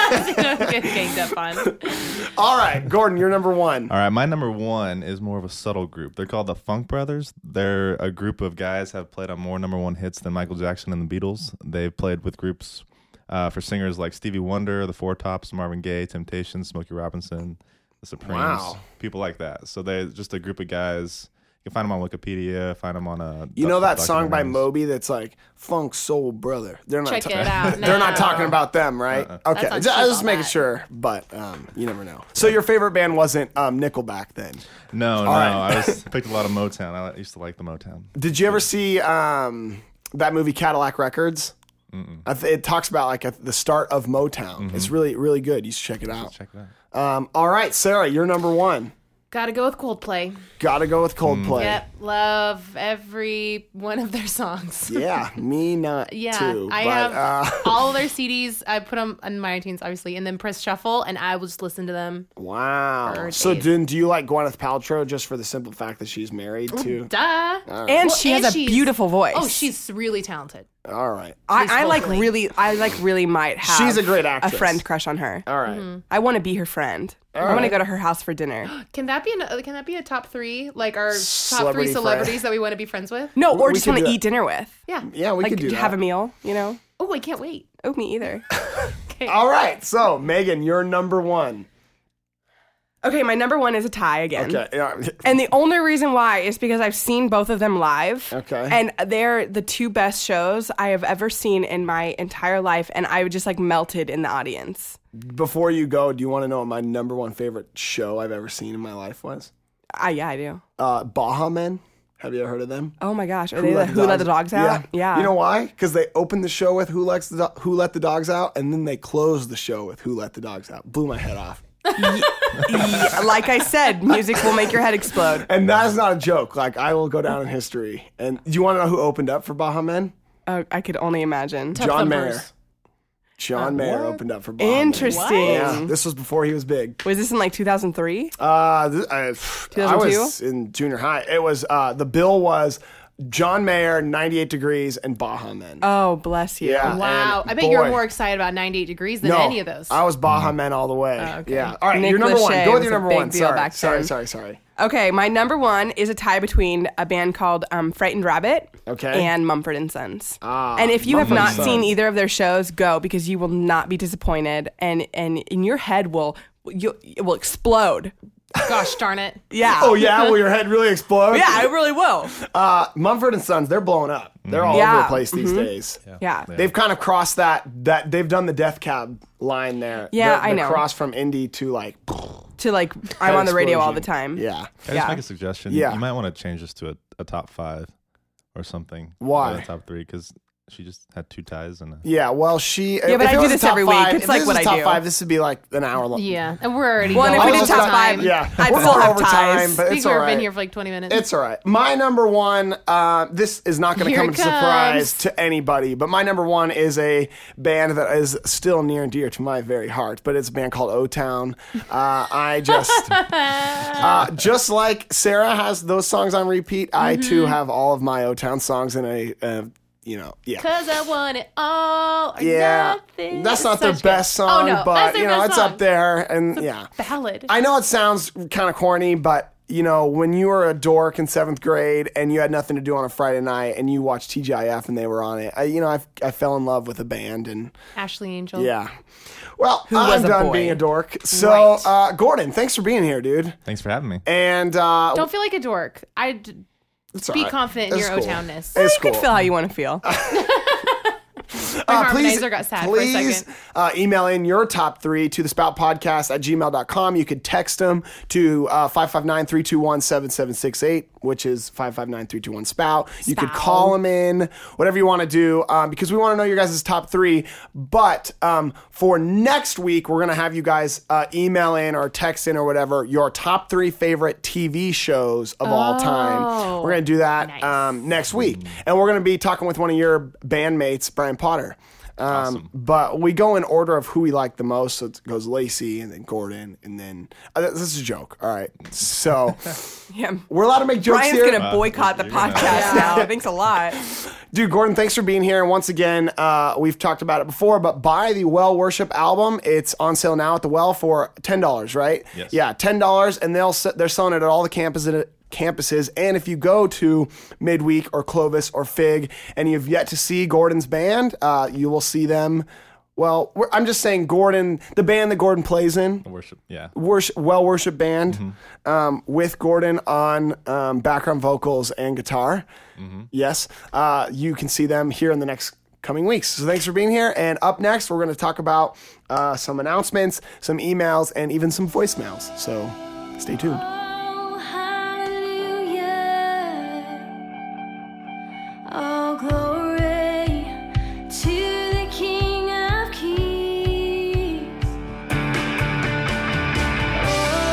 Get ganged up on. All right, Gordon, you're number one. All right, my number one is more of a subtle group. They're called the Funk Brothers. They're a group of guys have played on more number one hits than Michael Jackson and the Beatles. They've played with groups uh, for singers like Stevie Wonder, the Four Tops, Marvin Gaye, Temptations, Smokey Robinson, the Supremes, Wow. people like that. So they're just a group of guys. You can find them on Wikipedia, find them on a. You know that song by documentaries. Moby that's like Funk Soul Brother. They're not Check ta- it out. They're not now. talking about them, right? Uh-uh. Okay, That's just, on I was Ship just All making That. sure, but um, you never know. So your favorite band wasn't um, Nickelback then? No, no, right. I was picked a lot of Motown. I used to like the Motown. Did you ever see um, that movie Cadillac Records? I th- it talks about like a, the start of Motown. It's really, really good. You should check it out. Check it out. Um, all right, Sarah, you're number one. Gotta go with Coldplay. Gotta go with Coldplay. Yep. Love every one of their songs. Yeah, me not Yeah, too. I but, have uh, all their C Ds. I put them on my iTunes, obviously, and then press shuffle, and I will just listen to them. wow. For So days. then, do you like Gwyneth Paltrow just for the simple fact that she's married to? Duh. And Well, she has and a she's- beautiful voice. Oh, she's really talented. All right. I, I like vocally. really, I like really might have. She's a great A actress. friend crush on her. All right. Mm-hmm. I want to be her friend. I want to go to her house for dinner. Can that be an, Can that be a top three? Like our top Celebrity three friend. celebrities that we want to be friends with? No, or We just could want do to that. eat dinner with. Yeah. Yeah, we Like could do have that. a meal, you know? Oh, I can't wait. Oh, me either. All right. So, Megan, you're number one. Okay, my number one is a tie again. Okay. Yeah. And the only reason why is because I've seen both of them live. Okay. And they're the two best shows I have ever seen in my entire life. And I just like melted in the audience. Before you go, do you want to know what my number one favorite show I've ever seen in my life was? Ah, yeah, I do. Uh, Baha Men. Have you ever heard of them? Oh my gosh. Are they the Who Let the Dogs Out? Yeah. You know why? Because they opened the show with Who Lets the Do- Who Let the Dogs Out, and then they closed the show with Who Let the Dogs Out. Blew my head off. Yeah, like I said, music will make your head explode. And that is not a joke. Like, I will go down in history. And do you want to know who opened up for Baha Men? Oh, I could only imagine. John Thumpers. Mayer. John Mayer opened up for Baha Men. Interesting. Yeah, this was before he was big. Was this in like two thousand three? Uh, th- I, I was in junior high. It was uh, the bill was John Mayer, ninety-eight Degrees, and Baha Men. Oh, bless you. Yeah. Wow. and I bet you were boy, more excited about ninety-eight degrees than no, any of those. I was Baha Men all the way. okay. Yeah. All right, Nick you're number one. Lachey Go with was your a number big one. deal Sorry, back sorry, then. sorry, sorry. Okay, my number one is a tie between a band called um, Frightened Rabbit Okay. and Mumford and Sons. Ah, and if you have Mumford not and Sons. seen either of their shows, go because you will not be disappointed, and and in your head will you it will explode. Gosh darn it. Yeah. Oh yeah, will your head really explode? Yeah, it really will. Uh, Mumford and Sons, they're blowing up. They're all over Yeah. the place these days. Yeah. They've kind of crossed that that they've done the Death Cab line there. Yeah, the, I the know. cross from indie to like To like, I'm on the radio all the explosion. time. Yeah. Can I Yeah. just make a suggestion? Yeah. You might want to change this to a, a top five or something. Why? Or a top three, because she just had two ties and a, Yeah, well, she. Yeah, but I do this every week. It's like what I top do. five. This would be like an hour long. Yeah. And we're already Well, and if going we I did was over top just- time. five, Yeah, I'd we're still going have over ties. time, but I think it's we've all right. been here for like twenty minutes. It's all right. My number one, uh, this is not going to Here come it as a surprise comes. to anybody, but my number one is a band that is still near and dear to my very heart, but it's a band called O-Town. Uh, I just, uh, just like Sarah has those songs on repeat, I too Mm-hmm. have all of my O-Town songs in a, uh, you know, yeah. Cause I want it all or Yeah, nothing. that's not their Such best good- song, oh, no, but that's their you know, best it's song. up there, and yeah. Ballad. I know it sounds kind of corny, but you know, when you were a dork in seventh grade and you had nothing to do on a Friday night and you watched T G I F and they were on it, I, you know, I, I fell in love with a band and Ashley Angel. yeah. Well, Who I'm was a done boy. being a dork. So, Right. uh, Gordon, thanks for being here, dude. thanks for having me. And uh, Don't feel like a dork. I d- it's all be right. confident in It's your cool. O-Townness. It's You can cool. feel how you want to feel. Uh, harmonizer got sad for a please second. uh, email in your top three to the spout podcast at gmail dot com. You could text them to uh, five five nine, three two one, seven seven six eight, which is five five nine, three two one, spout. You could call them in, whatever you want to do, um, because we want to know your guys' top three. But um, for next week, we're going to have you guys uh, email in or text in or whatever your top three favorite T V shows of all time. We're going to do that Nice. um, next week. And we're going to be talking with one of your bandmates, Brian Potter. Um, Awesome. But we go in order of who we like the most. So it goes Lacey and then Gordon and then uh, this is a joke. All right. So Yeah. we're allowed to make jokes Brian's here. gonna boycott the you're gonna- podcast now. Thanks a lot. Dude, Gordon, thanks for being here. And once again, uh, we've talked about it before, but buy the Well Worship album. It's on sale now at the Well for ten dollars, right? Yes. Yeah, ten dollars, and they'll s- they're selling it at all the campuses. campuses. And if you go to Midweek or Clovis or Fig and you've yet to see Gordon's band, uh, you will see them. Well, we're, I'm just saying Gordon, the band that Gordon plays in, Worship, yeah. worship, Well Worship Band, um, with Gordon on um, background vocals and guitar. Yes, uh, you can see them here in the next coming weeks. So thanks for being here. And up next, we're going to talk about uh, some announcements, some emails, and even some voicemails. So stay tuned. Oh, hallelujah. Oh, glory to the King of Kings. Oh,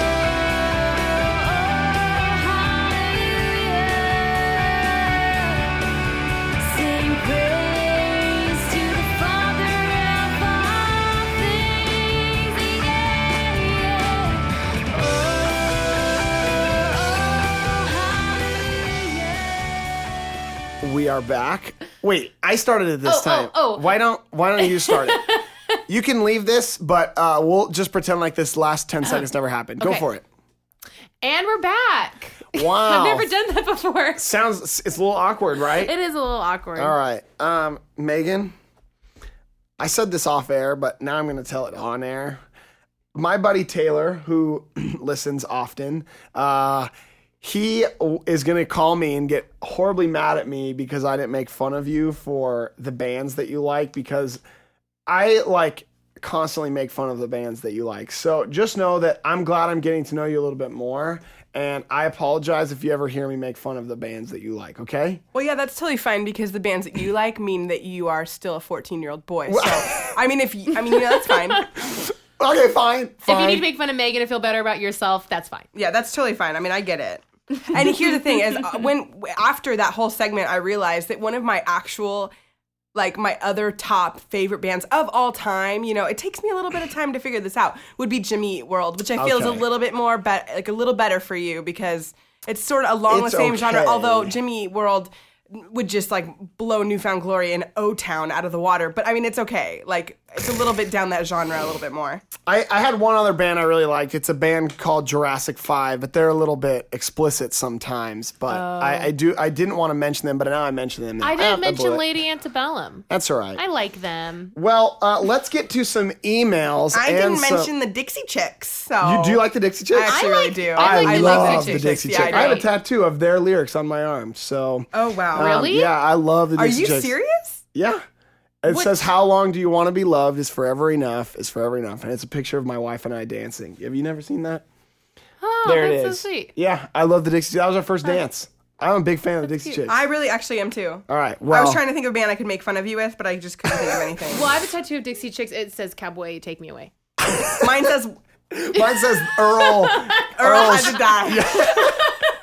hallelujah. Sing praise to the Father of all things. Yeah, yeah. Oh, hallelujah. We are back. Wait, I started it this Oh, oh, time. oh. Why don't Why don't you start it? You can leave this, but uh, we'll just pretend like this last ten seconds never happened. Go Okay. for it. And we're back. Wow. I've never done that before. Sounds it's a little awkward, right? It is a little awkward. All right. Um, Megan, I said this off air, but now I'm going to tell it on air. My buddy Taylor, who listens often, uh, he is going to call me and get horribly mad at me because I didn't make fun of you for the bands that you like, because I like constantly make fun of the bands that you like. So just know that I'm glad I'm getting to know you a little bit more. And I apologize if you ever hear me make fun of the bands that you like, okay? Well, yeah, that's totally fine because the bands that you like mean that you are still a fourteen-year-old boy. So, I mean, if you, I mean, yeah, that's fine. Okay, fine. fine. If you need to make fun of Megan to feel better about yourself, that's fine. Yeah, that's totally fine. I mean, I get it. And here's the thing: is uh, when after that whole segment, I realized that one of my actual, like my other top favorite bands of all time, you know, it takes me a little bit of time to figure this out, would be Jimmy Eat World, which I feel is a Okay. little bit more, be- like a little better for you because it's sort of along It's the same genre. okay. Although Jimmy Eat World would just like blow Newfound Glory and O-Town out of the water, but I mean, it's okay. Like it's a little bit down that genre a little bit more. I, I had one other band I really liked. It's a band called Jurassic Five, but they're a little bit explicit sometimes. But I, I do I didn't want to mention them, but now I mention them. Now. I didn't Ah, mention blew it. Lady Antebellum. That's all right. I like them. Well, uh, let's get to some emails. I and didn't some- mention the Dixie Chicks. So You do you like the Dixie Chicks? I actually I really like- do. I like I the love Dixie the Chicks. Dixie Yeah, Chicks. I I have a do. tattoo of their lyrics on my arm. So Oh wow! um, Really? yeah, I love the Are Dixie you Chicks. serious? Yeah. It What- says, "How long do you want to be loved? Is forever enough? Is forever enough?" And it's a picture of my wife and I dancing. Have you never seen that? Oh, There that's it is. so sweet. Yeah, I love the Dixie. That was our first dance. I'm a big fan of the Dixie Chicks. I really actually am too. All right. Well, I was trying to think of a band I could make fun of you with, but I just couldn't think of anything. Well, I have a tattoo of Dixie Chicks. It says "Cowboy, take me away." Mine says mine says Earl. Earl Earl's- had to die.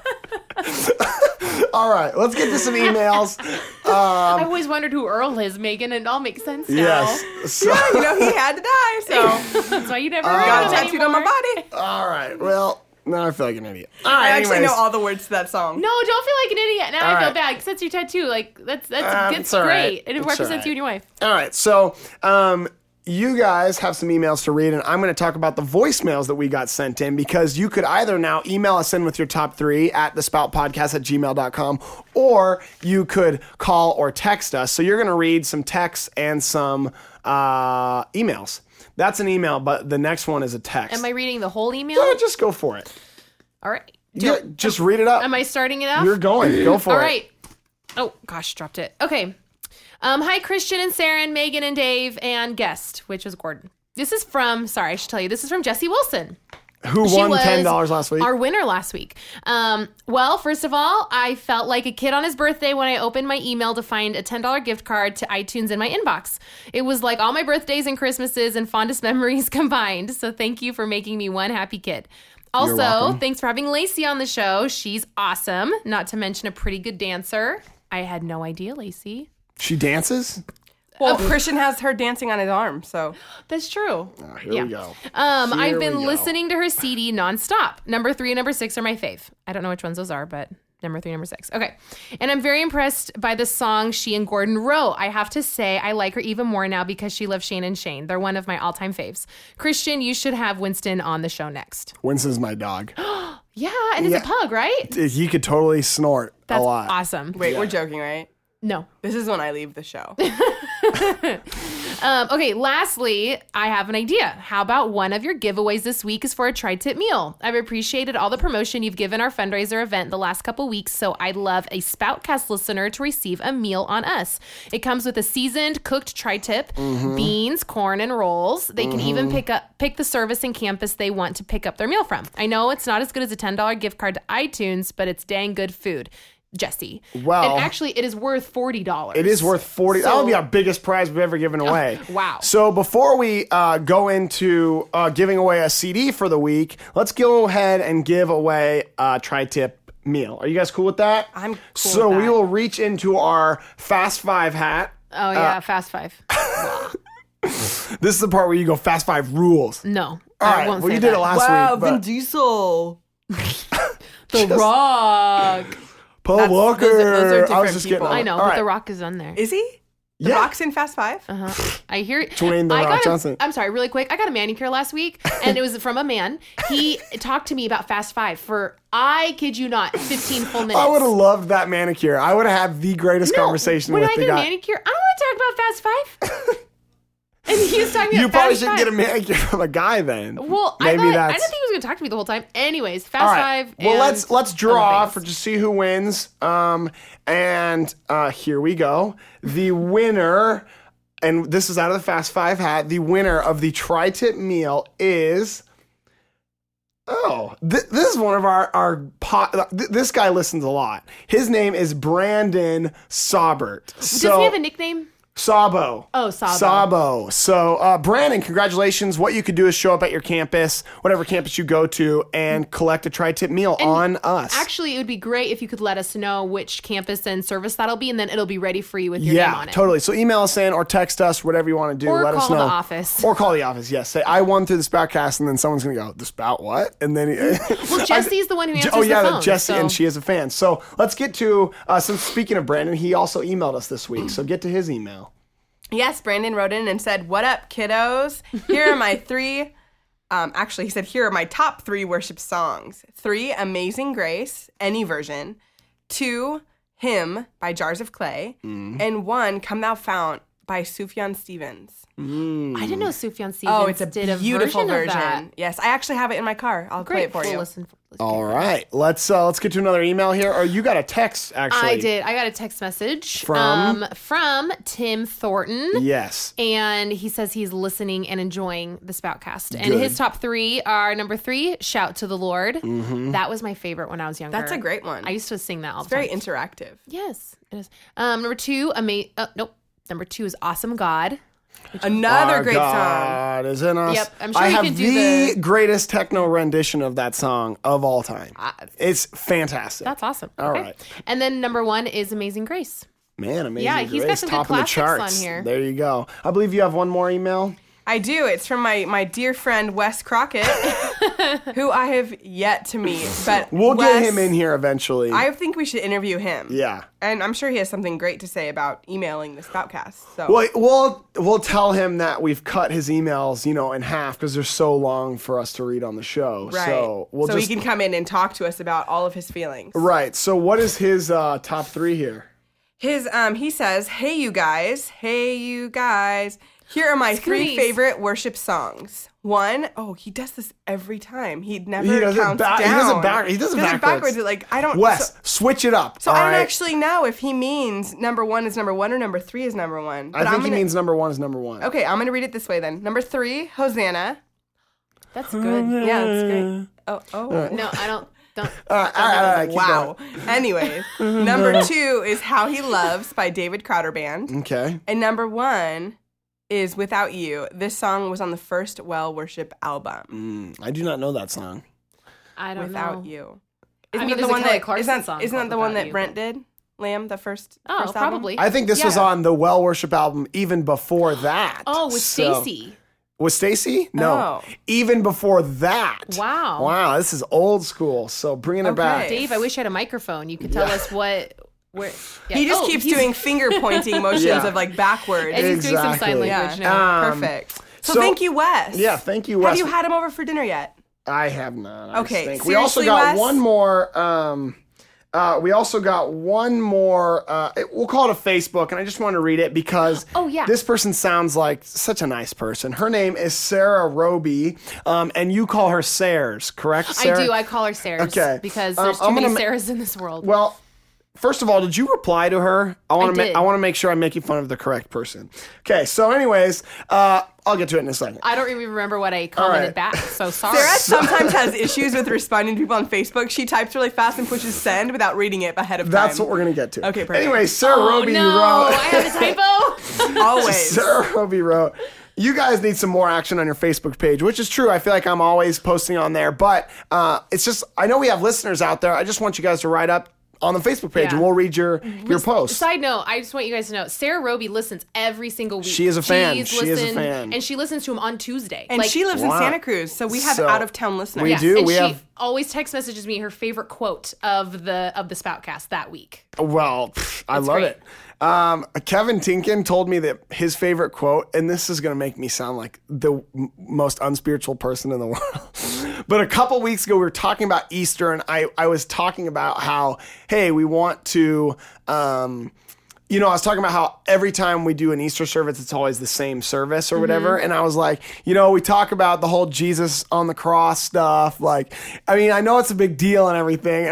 All right, let's get to some emails. I've always wondered who Earl is, Megan, and it all makes sense now. Yes. So, You know, he had to die, so That's why you never Uh, heard got of it him tattooed on my anymore. body. all right. Well, now I feel like an idiot. All right. I actually anyways. know all the words to that song. No, don't feel like an idiot. Now All I feel right. bad because that's your tattoo. Like that's that's Um, that's it's all right. great. And it It's all represents right. you and your wife. All right. So, um, you guys have some emails to read, and I'm going to talk about the voicemails that we got sent in, because you could either now email us in with your top three at the spout podcast at gmail dot com, or you could call or text us. So you're going to read some texts and some uh, emails. That's an email, but the next one is a text. Am I reading the whole email? Yeah, just go for it. All right. Yeah, just read it up. Am I starting it off? You're going. Go for All it. right. Oh gosh, dropped it. Okay. Um, hi, Christian and Saren, Megan and Dave, and guest, which was Gordon. This is from, sorry, I should tell you, this is from Jessie Wilson. Who She won was ten dollars last week? Our winner last week. Um, well, first of all, I felt like a kid on his birthday when I opened my email to find a ten dollars gift card to iTunes in my inbox. It was like all my birthdays and Christmases and fondest memories combined. So thank you for making me one happy kid. Also, welcome. thanks for having Lacey on the show. She's awesome. Not to mention a pretty good dancer. I had no idea, Lacey. She dances? Well, Christian has her dancing on his arm, so. That's true. Oh, here Yeah. we go. Um, Here I've we been go. listening to her C D nonstop. Number three and number six are my fave. I don't know which ones those are, but number three, number six. Okay. And I'm very impressed by the song she and Gordon wrote. I have to say, I like her even more now because she loves Shane and Shane. They're one of my all-time faves. Christian, you should have Winston on the show next. Winston's my dog. Yeah, and it's Yeah. a pug, right? He could totally snort That's a lot. awesome. Wait, we're joking, right? No. This is when I leave the show. Um, okay, lastly, I have an idea. How about one of your giveaways this week is for a tri-tip meal? I've appreciated all the promotion you've given our fundraiser event the last couple weeks, so I'd love a Spoutcast listener to receive a meal on us. It comes with a seasoned, cooked tri-tip, beans, corn, and rolls. They can even pick up pick the service and campus they want to pick up their meal from. I know it's not as good as a ten dollars gift card to iTunes, but it's dang good food. Jesse. Well- and actually, it is worth forty dollars. It is worth forty. that would be our biggest prize we've ever given away. Wow. So before we uh, go into uh, giving away a C D for the week, let's go ahead and give away a tri-tip meal. Are you guys cool with that? I'm cool So with we that. will reach into our Fast Five hat. Oh, yeah, Fast Five. This is the part where you go Fast Five rules. No. All I right. won't Well, say you did that. it last Wow, week. but- Vin Diesel. The Rock. Paul That's- Walker. those are- those are I was different just people. kidding. I know, All but right. The Rock is on there. Is he? The Yeah. Rock's in Fast Five? Uh-huh. I hear Dwayne The I Rock got a- Johnson. I'm sorry, really quick. I got a manicure last week, and it was from a man. He talked to me about Fast Five for, I kid you not, fifteen full minutes. I would have loved that manicure. I would have had the greatest No, conversation when with I the get a guy. manicure, I don't want to talk about Fast Five. And he was talking about You probably Fast should Five. get a manicure from a guy then. Well, maybe I, thought, I that's. didn't think he was going to talk to me the whole time. Anyways, Fast All right. Five. Well, and let's let's draw other for things. to see who wins. Um, and uh, here we go. The winner, and this is out of the Fast Five hat. The winner of the tri-tip meal is. Oh, th- this is one of our our po- th- this guy listens a lot. His name is Brandon Saubert. Does So he have a nickname? Sabo. Oh, Sabo. Sabo. So, uh, Brandon, congratulations. What you could do is show up at your campus, whatever campus you go to, and collect a tri-tip meal on us. Actually, it would be great if you could let us know which campus and service that'll be, and then it'll be ready for you with your name yeah, on it. totally. So email us in or text us, whatever you want to do. Or Let us call know. the office. Or call the office, yes. Say, I won through the Spoutcast, and then someone's going to go, the Spout what? And then... Well, Jesse's the one who answers Oh, yeah, the phone. Jesse, so- and she is a fan. So let's get to, uh, since speaking of Brandon, he also emailed us this week. So get to his email. Yes, Brandon wrote in and said, "What up, kiddos? Here are my three." Um, actually, he said, "Here are my top three worship songs: three, Amazing Grace, any version; two, Hymn by Jars of Clay; and one, Come Thou Fount by Sufjan Stevens." I didn't know Sufjan Stevens Oh, it's a did a beautiful version, version. of that. Yes, I actually have it in my car. I'll play Great. it for We'll you. listen. let's All get it. right. Let's uh, let's get to another email here. Or you got a text, actually. I did. I got a text message From? um, from Tim Thornton. Yes. And he says he's listening and enjoying the Spoutcast. And Good. his top three are number three, Shout to the Lord. That was my favorite when I was younger. That's a great one. I used to sing that all It's the very time. interactive. Yes, it is. Um, number two, ama- uh, nope. Number two is Awesome God. Another Our great song. God is in us. Yep, I'm sure I you have can do the, the- greatest techno rendition of that song of all time. It's fantastic. That's awesome. All Okay. right. And then number one is Amazing Grace. Man, amazing. Yeah, he's got Grace, some good top of the classics on charts. here. There you go. I believe you have one more email. I do. It's from my, my dear friend Wes Crockett, who I have yet to meet. But We'll Wes, get him in here eventually. I think we should interview him. yeah. And I'm sure he has something great to say about emailing the Spoutcast. So Well, we'll we'll tell him that we've cut his emails, you know, in half because they're so long for us to read on the show. right. So we'll so just he can come in and talk to us about all of his feelings. right. So what is his uh, top three here? His um he says, "Hey you guys, hey you guys, Here are my three Goonies. favorite worship songs. One, oh, he does this every time. He never He does it counts ba- he down. does it back- he does it backwards. Like I don't. Wes, So, switch it up. so all I don't right? actually know if he means number one is number one or number three is number one. I But think I'm he gonna, means number one is number one. Okay, I'm gonna read it this way then. Number three, Hosanna. That's good. Yeah, that's great. Oh, oh. No, I don't. Don't. All right, all right, all right, keep Wow. Anyway, number two is How He Loves by David Crowder Band. going. Okay. And number one is Without You. This song was on the first Well Worship album. Mm, I do not know that song. I don't Without know. You. I Isn't mean, that the there's a one Kelly that Clarkson isn't, song isn't that called the one Without that You, Brent but- did? Lamb, the first, Oh, first album? probably. I think this was Yeah. on the Well Worship album even before that. Oh, with So- Stacy. Was Stacy? No. Oh. Even before that. Wow. Wow, this is old school. So bringing it Okay. back. Dave, I wish I had a microphone. You could tell us what. Where. Yeah. He just Oh, keeps he's- doing finger pointing motions Yeah. of like backwards. And he's doing some sign Exactly. language yeah, now. Um, perfect. So, so- thank you, Wes. Yeah, thank you, Wes. Have you had him over for dinner yet? I have not. I Okay, think. We also seriously, got Wes? one more. Um, uh, we also got one more. Uh, it- we'll call it a Facebook, and I just want to read it because Oh, yeah. this person sounds like such a nice person. Her name is Sarah Roby, um, and you call her Sayers, correct? Sarah? I do. I call her Sarah's Okay. because Um, there's too I'm many gonna ma- Sarahs in this world. Well, first of all, did you reply to her? I want I to. Ma- did. I want to make sure I'm making fun of the correct person. Okay. So, anyways, uh, I'll get to it in a second. I don't even remember what I commented right. back. So sorry. Sarah sometimes has issues with responding to people on Facebook. She types really fast and pushes send without reading it ahead of time. That's what we're gonna get to. Okay, perfect. Anyway, Sarah Oh Roby no! wrote. I have a typo. Always. Sarah Roby wrote, you guys need some more action on your Facebook page, which is true. I feel like I'm always posting on there, but uh, it's just, I know we have listeners out there. I just want you guys to write up on the Facebook page Yeah. and we'll read your, your posts. Side note, I just want you guys to know, Sarah Roby listens every single week. She is a fan. She's She is a listened- fan. And she listens to him on Tuesday. And Like, she lives Wow. in Santa Cruz, so we have So, out of town listeners. we yes, do. And We she have- always text messages me her favorite quote of the of the Spoutcast that week. Well, pff, I It's love great. it. Um, Kevin Tinkin told me that his favorite quote, and this is going to make me sound like the m- most unspiritual person in the world. But a couple weeks ago, we were talking about Easter, and I, I was talking about how, hey, we want to, um, you know, I was talking about how every time we do an Easter service, it's always the same service or whatever. And I was like, you know, we talk about the whole Jesus on the cross stuff. Like, I mean, I know it's a big deal and everything.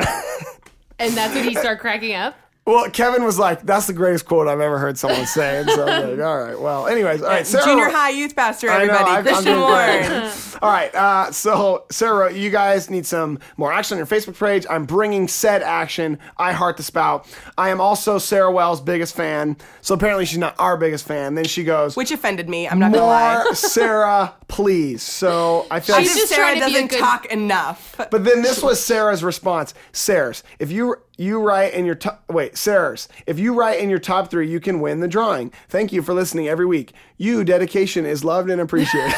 And that's when he started cracking up. Well, Kevin was like, that's the greatest quote I've ever heard someone say. And so I was like, all right, well, anyways, all right. Sarah, Junior high youth pastor, I know, everybody. I- I'm Christian doing Warren. great. All right, uh, so Sarah, you guys need some more action on your Facebook page. I'm bringing said action. I heart the spout. I am also Sarah Wells' biggest fan. So apparently she's not our biggest fan. Then she goes, Which offended me. I'm not going to lie. more Sarah, please. So I feel like She's She's just Sarah trying to be a doesn't good- talk enough. But then this was Sarah's response. Sarah's, if you you write in your top, wait, Sarah's, if you write in your top three, you can win the drawing. Thank you for listening every week. You, dedication is loved and appreciated.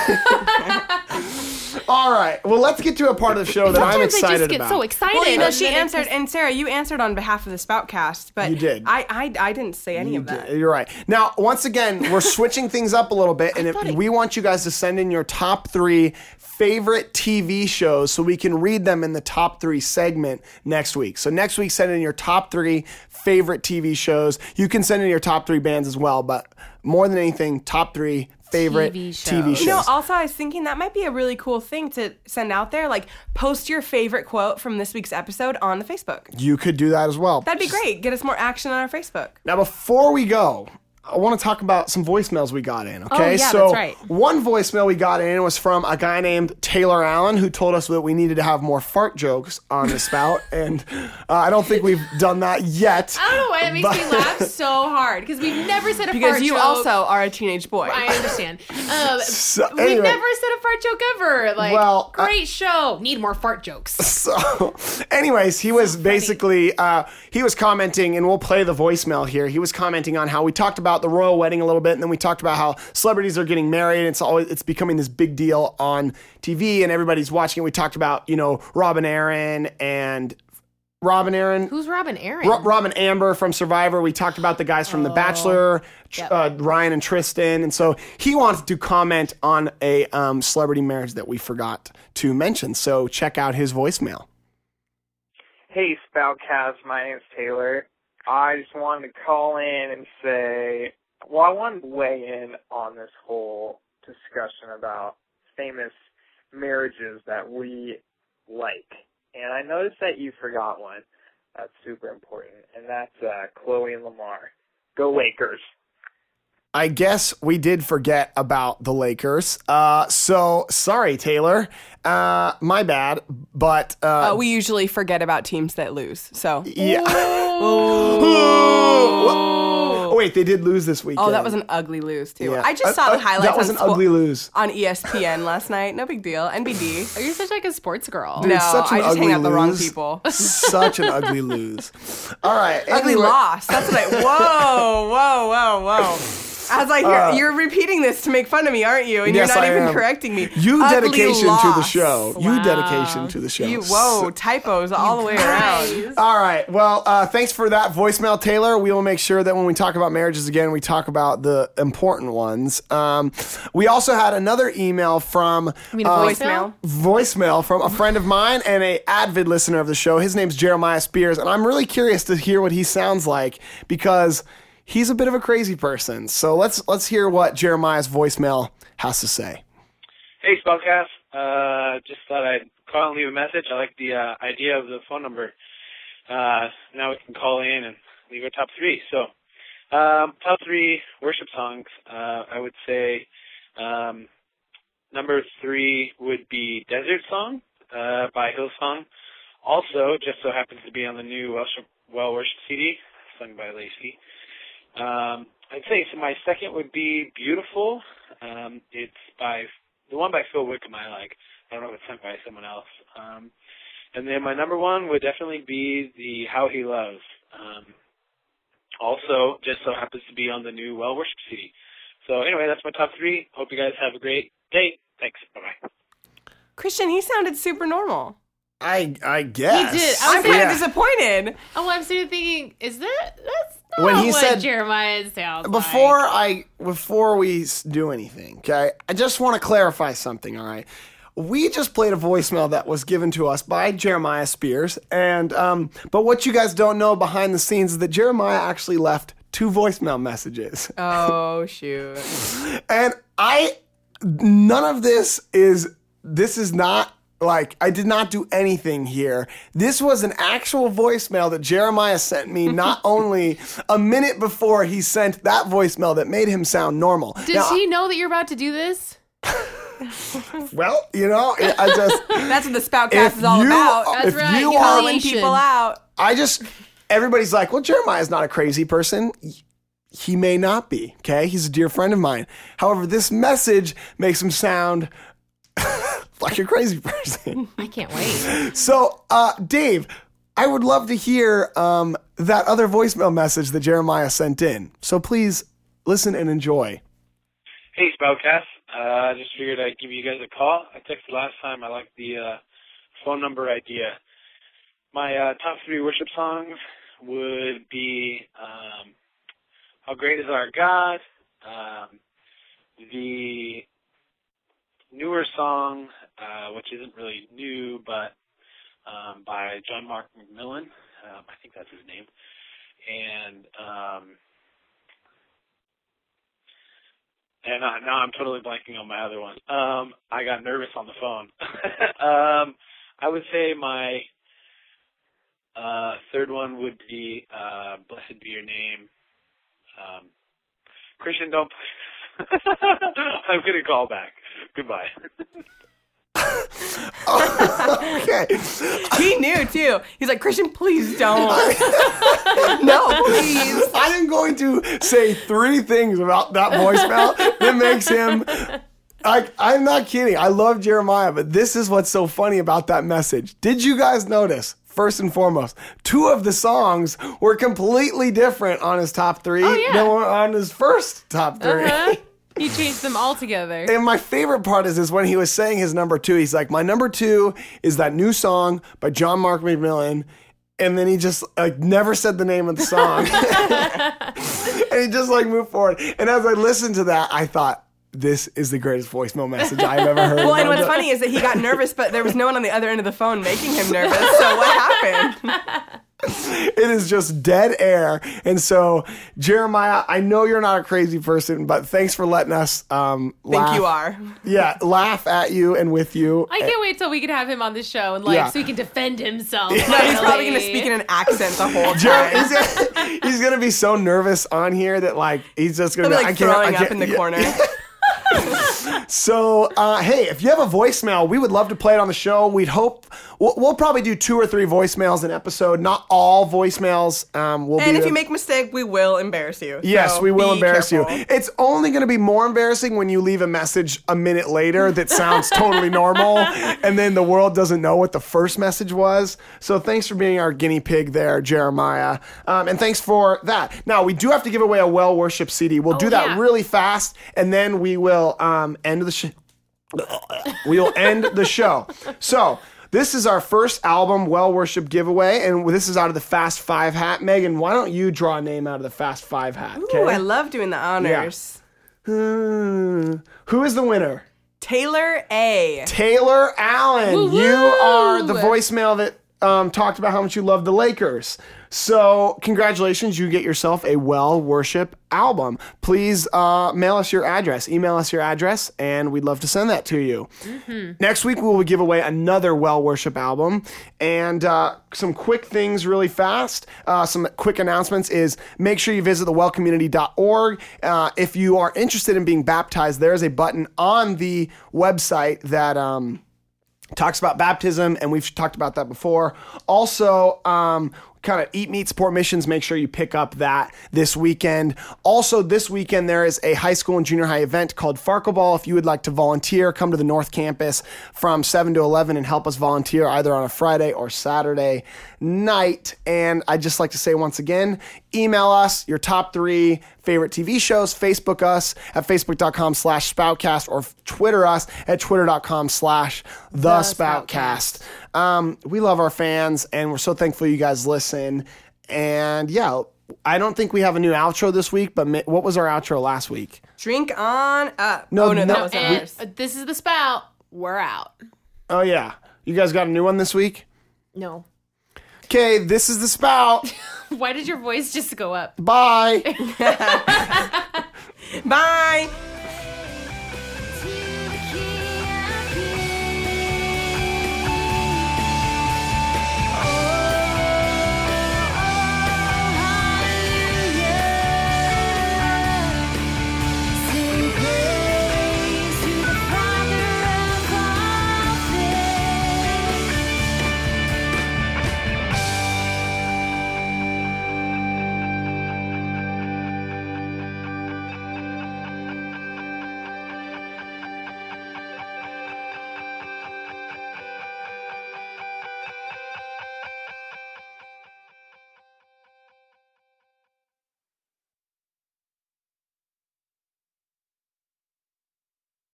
All right. Well, let's get to a part of the show that I'm Sometimes I excited just get about. so excited. Well, you know, and she then it answered, just- and Sarah, you answered on behalf of the Spoutcast, but You did. I, I, I didn't say any of that. You're right. Now, once again, we're switching things up a little bit, and if thought it- we want you guys to send in your top three favorite T V shows so we can read them in the top three segment next week. So next week, send in your top three favorite T V shows. You can send in your top three bands as well, but more than anything, top three favorite T T V V shows. shows. You know, also, I was thinking that might be a really cool thing to send out there. Like, post your favorite quote from this week's episode on the Facebook. You could do that as well. That'd be great. Get us more action on our Facebook. Now, before we go, I want to talk about some voicemails we got in, okay? Oh, yeah, so that's right. one voicemail we got in was from a guy named Taylor Allen who told us that we needed to have more fart jokes on the spout, and uh, I don't think we've done that yet. I don't know why that makes me But- laugh so hard because we've never said a Because fart you joke. also are a teenage boy. I understand. Um, So, we've anyway. never said a fart joke ever. Like, Well, uh, great show. Need more fart jokes. So, anyways, he was basically uh, he was commenting, and we'll play the voicemail here. He was commenting on how we talked about the royal wedding a little bit, and then we talked about how celebrities are getting married. And it's always it's becoming this big deal on T V, and everybody's watching it. We talked about you know Robin Aaron and Robin Aaron. Who's Robin Aaron? Ro- Robin Amber from Survivor. We talked about the guys from The Bachelor, Tr- Yep. uh, Ryan and Tristan. And so he wanted to comment on a um, celebrity marriage that we forgot to mention. So check out his voicemail. Hey, Spoutcast, my name's Taylor. I just wanted to call in and say, one Well, I wanted to weigh in on this whole discussion about famous marriages that we like. And I noticed that you forgot one that's super important, and that's uh, Chloe and Lamar. Go Lakers. I guess we did forget about the Lakers. Uh, so sorry, Taylor. Uh, my bad. But uh, Uh, we usually forget about teams that lose. So yeah. Oh, wait, they did lose this weekend. Oh, that was an ugly lose too. Yeah. I just Uh, saw uh, the highlights. That was on an spo- ugly lose. on E S P N last night. No big deal. N B D. Oh, you're such like a sports girl. Dude, No, such an I just hang ugly out the wrong lose. people. Such an ugly lose. All right. Ugly anyway. loss. That's what I. Whoa, whoa, whoa, whoa. I was like, you're, Uh, you're repeating this to make fun of me, aren't you? And Yes, you're not I even am. correcting me. You Ugly dedication to the loss. show. You Wow. dedication to the show. You, whoa, typos all the way around. All right. Well, uh, thanks for that voicemail, Taylor. We will make sure that when we talk about marriages again, we talk about the important ones. Um, we also had another email from I mean, a uh, voicemail? voicemail from a friend of mine and a avid listener of the show. His name's Jeremiah Spears, and I'm really curious to hear what he sounds like because he's a bit of a crazy person. So let's let's hear what Jeremiah's voicemail has to say. Hey, Spellcast. Uh, just thought I'd call and leave a message. I like the uh, idea of the phone number. Uh, now we can call in and leave our top three. So, um, top three worship songs. Uh, I would say um, number three would be Desert Song uh, by Hillsong. Also, just so happens to be on the new Well, well Worship C D, sung by Lacey. Um, I'd say so. My second would be Beautiful. Um, it's by the one by Phil Wickham. I like. I don't know if it's sung by someone else. Um, and then my number one would definitely be the How He Loves. Um, also, just so happens to be on the new Well Worship C D. So anyway, that's my top three. Hope you guys have a great day. Thanks. Bye bye. Christian, he sounded super normal. I I guess He did. I I'm was kind Yeah. of disappointed. Oh, I'm sitting thinking, is that that's not When he what said- Jeremiah sounds Before like. I before we s- do anything, okay, I just want to clarify something. All right, we just played a voicemail that was given to us by Jeremiah Spears, and um, but what you guys don't know behind the scenes is that Jeremiah actually left two voicemail messages, Oh, shoot. and I none of this is this is not. Like, I did not do anything here. This was an actual voicemail that Jeremiah sent me not only a minute before he sent that voicemail that made him sound normal. Does Now, he know that you're about to do this? Well, you know, I I just... That's what the Spoutcast if is all you, about. That's if right, you you are... call Calling people out. I just... Everybody's like, well, Jeremiah's not a crazy person. He may not be, okay? He's a dear friend of mine. However, this message makes him sound... like a crazy person. I can't wait. So, uh, Dave, I would love to hear um, that other voicemail message that Jeremiah sent in. So please listen and enjoy. Hey, Spoutcast. I uh, just figured I'd give you guys a call. I texted last time. I like the uh, phone number idea. My uh, top three worship songs would be um, How Great Is Our God, um, the newer song, uh, which isn't really new, but um, by John Mark McMillan. Um, I think that's his name. And um, and uh, now I'm totally blanking on my other one. Um, I got nervous on the phone. um, I would say my uh, third one would be uh, Blessed Be Your Name. Um, Christian, don't I'm going to call back. Goodbye. Okay. He knew, too. He's like, Christian, please don't. No, please. I am going to say three things about that voicemail that makes him... I, I'm not kidding. I love Jeremiah, but this is what's so funny about that message. Did you guys notice, first and foremost, two of the songs were completely different on his top three Oh, yeah. than were on his first top three? Uh-huh. He changed them all together. And my favorite part is, is when he was saying his number two, he's like, my number two is that new song by John Mark McMillan. And then he just like never said the name of the song. And he just like moved forward. And as I listened to that, I thought, this is the greatest voicemail message I've ever heard. Well, and what's funny is that he got nervous, but there was no one on the other end of the phone making him nervous. So what happened? It is just dead air. And so, Jeremiah, I know you're not a crazy person, but thanks for letting us um, Think laugh. you are. Yeah, laugh at you and with you. I can't wait till we can have him on the show and like Yeah. so he can defend himself. No, he's probably going to speak in an accent the whole Jer- time. he's, gonna, he's gonna be so nervous on here that like he's just gonna He'll be be like, like I can't, throwing I up can't, in the yeah. corner. So, uh, hey, if you have a voicemail, we would love to play it on the show. We'd hope we'll, we'll probably do two or three voicemails an episode. Not all voicemails. Um, will And be if the- you make a mistake, we will embarrass you. Yes, So we will be embarrass careful. you. It's only going to be more embarrassing when you leave a message a minute later that sounds totally normal, and then the world doesn't know what the first message was. So thanks for being our guinea pig there, Jeremiah. Um, and thanks for that. Now, we do have to give away a Well Worship C D. We'll do Oh, that yeah. really fast, and then we will um, end the show. We will end the show. So, this is our first album, Well Worship giveaway, and this is out of the Fast Five hat. Megan, why don't you draw a name out of the Fast Five hat? Ooh, Okay? I love doing the honors. Hmm. Who is the winner? Taylor A. Taylor Allen. Woo-woo! You are the voicemail that um, talked about how much you love the Lakers. So, congratulations, you get yourself a Well Worship album. Please uh, mail us your address, email us your address, and we'd love to send that to you. Mm-hmm. Next week, we will give away another Well Worship album. And uh, some quick things really fast. Uh, some quick announcements is make sure you visit the well community dot org. Uh, if you are interested in being baptized, there's a button on the website that... Um, talks about baptism, and we've talked about that before. Also, um, kind of Eat, Meet, Support Missions. Make sure you pick up that this weekend. Also, this weekend, there is a high school and junior high event called Farco Ball. If you would like to volunteer, come to the North Campus from seven to eleven and help us volunteer either on a Friday or Saturday night. And I'd just like to say once again, email us your top three favorite T V shows, Facebook us at facebook.com slash spoutcast, or Twitter us at twitter.com slash the spoutcast. Um, we love our fans, and we're so thankful you guys listen. And yeah, I don't think we have a new outro this week, but mi- what was our outro last week? Drink on up. No, oh, no, no, that was And ours. uh, this is the spout. We're out. Oh yeah, you guys got a new one this week? No. Okay, this is the Spout. Why did your voice just go up? Bye.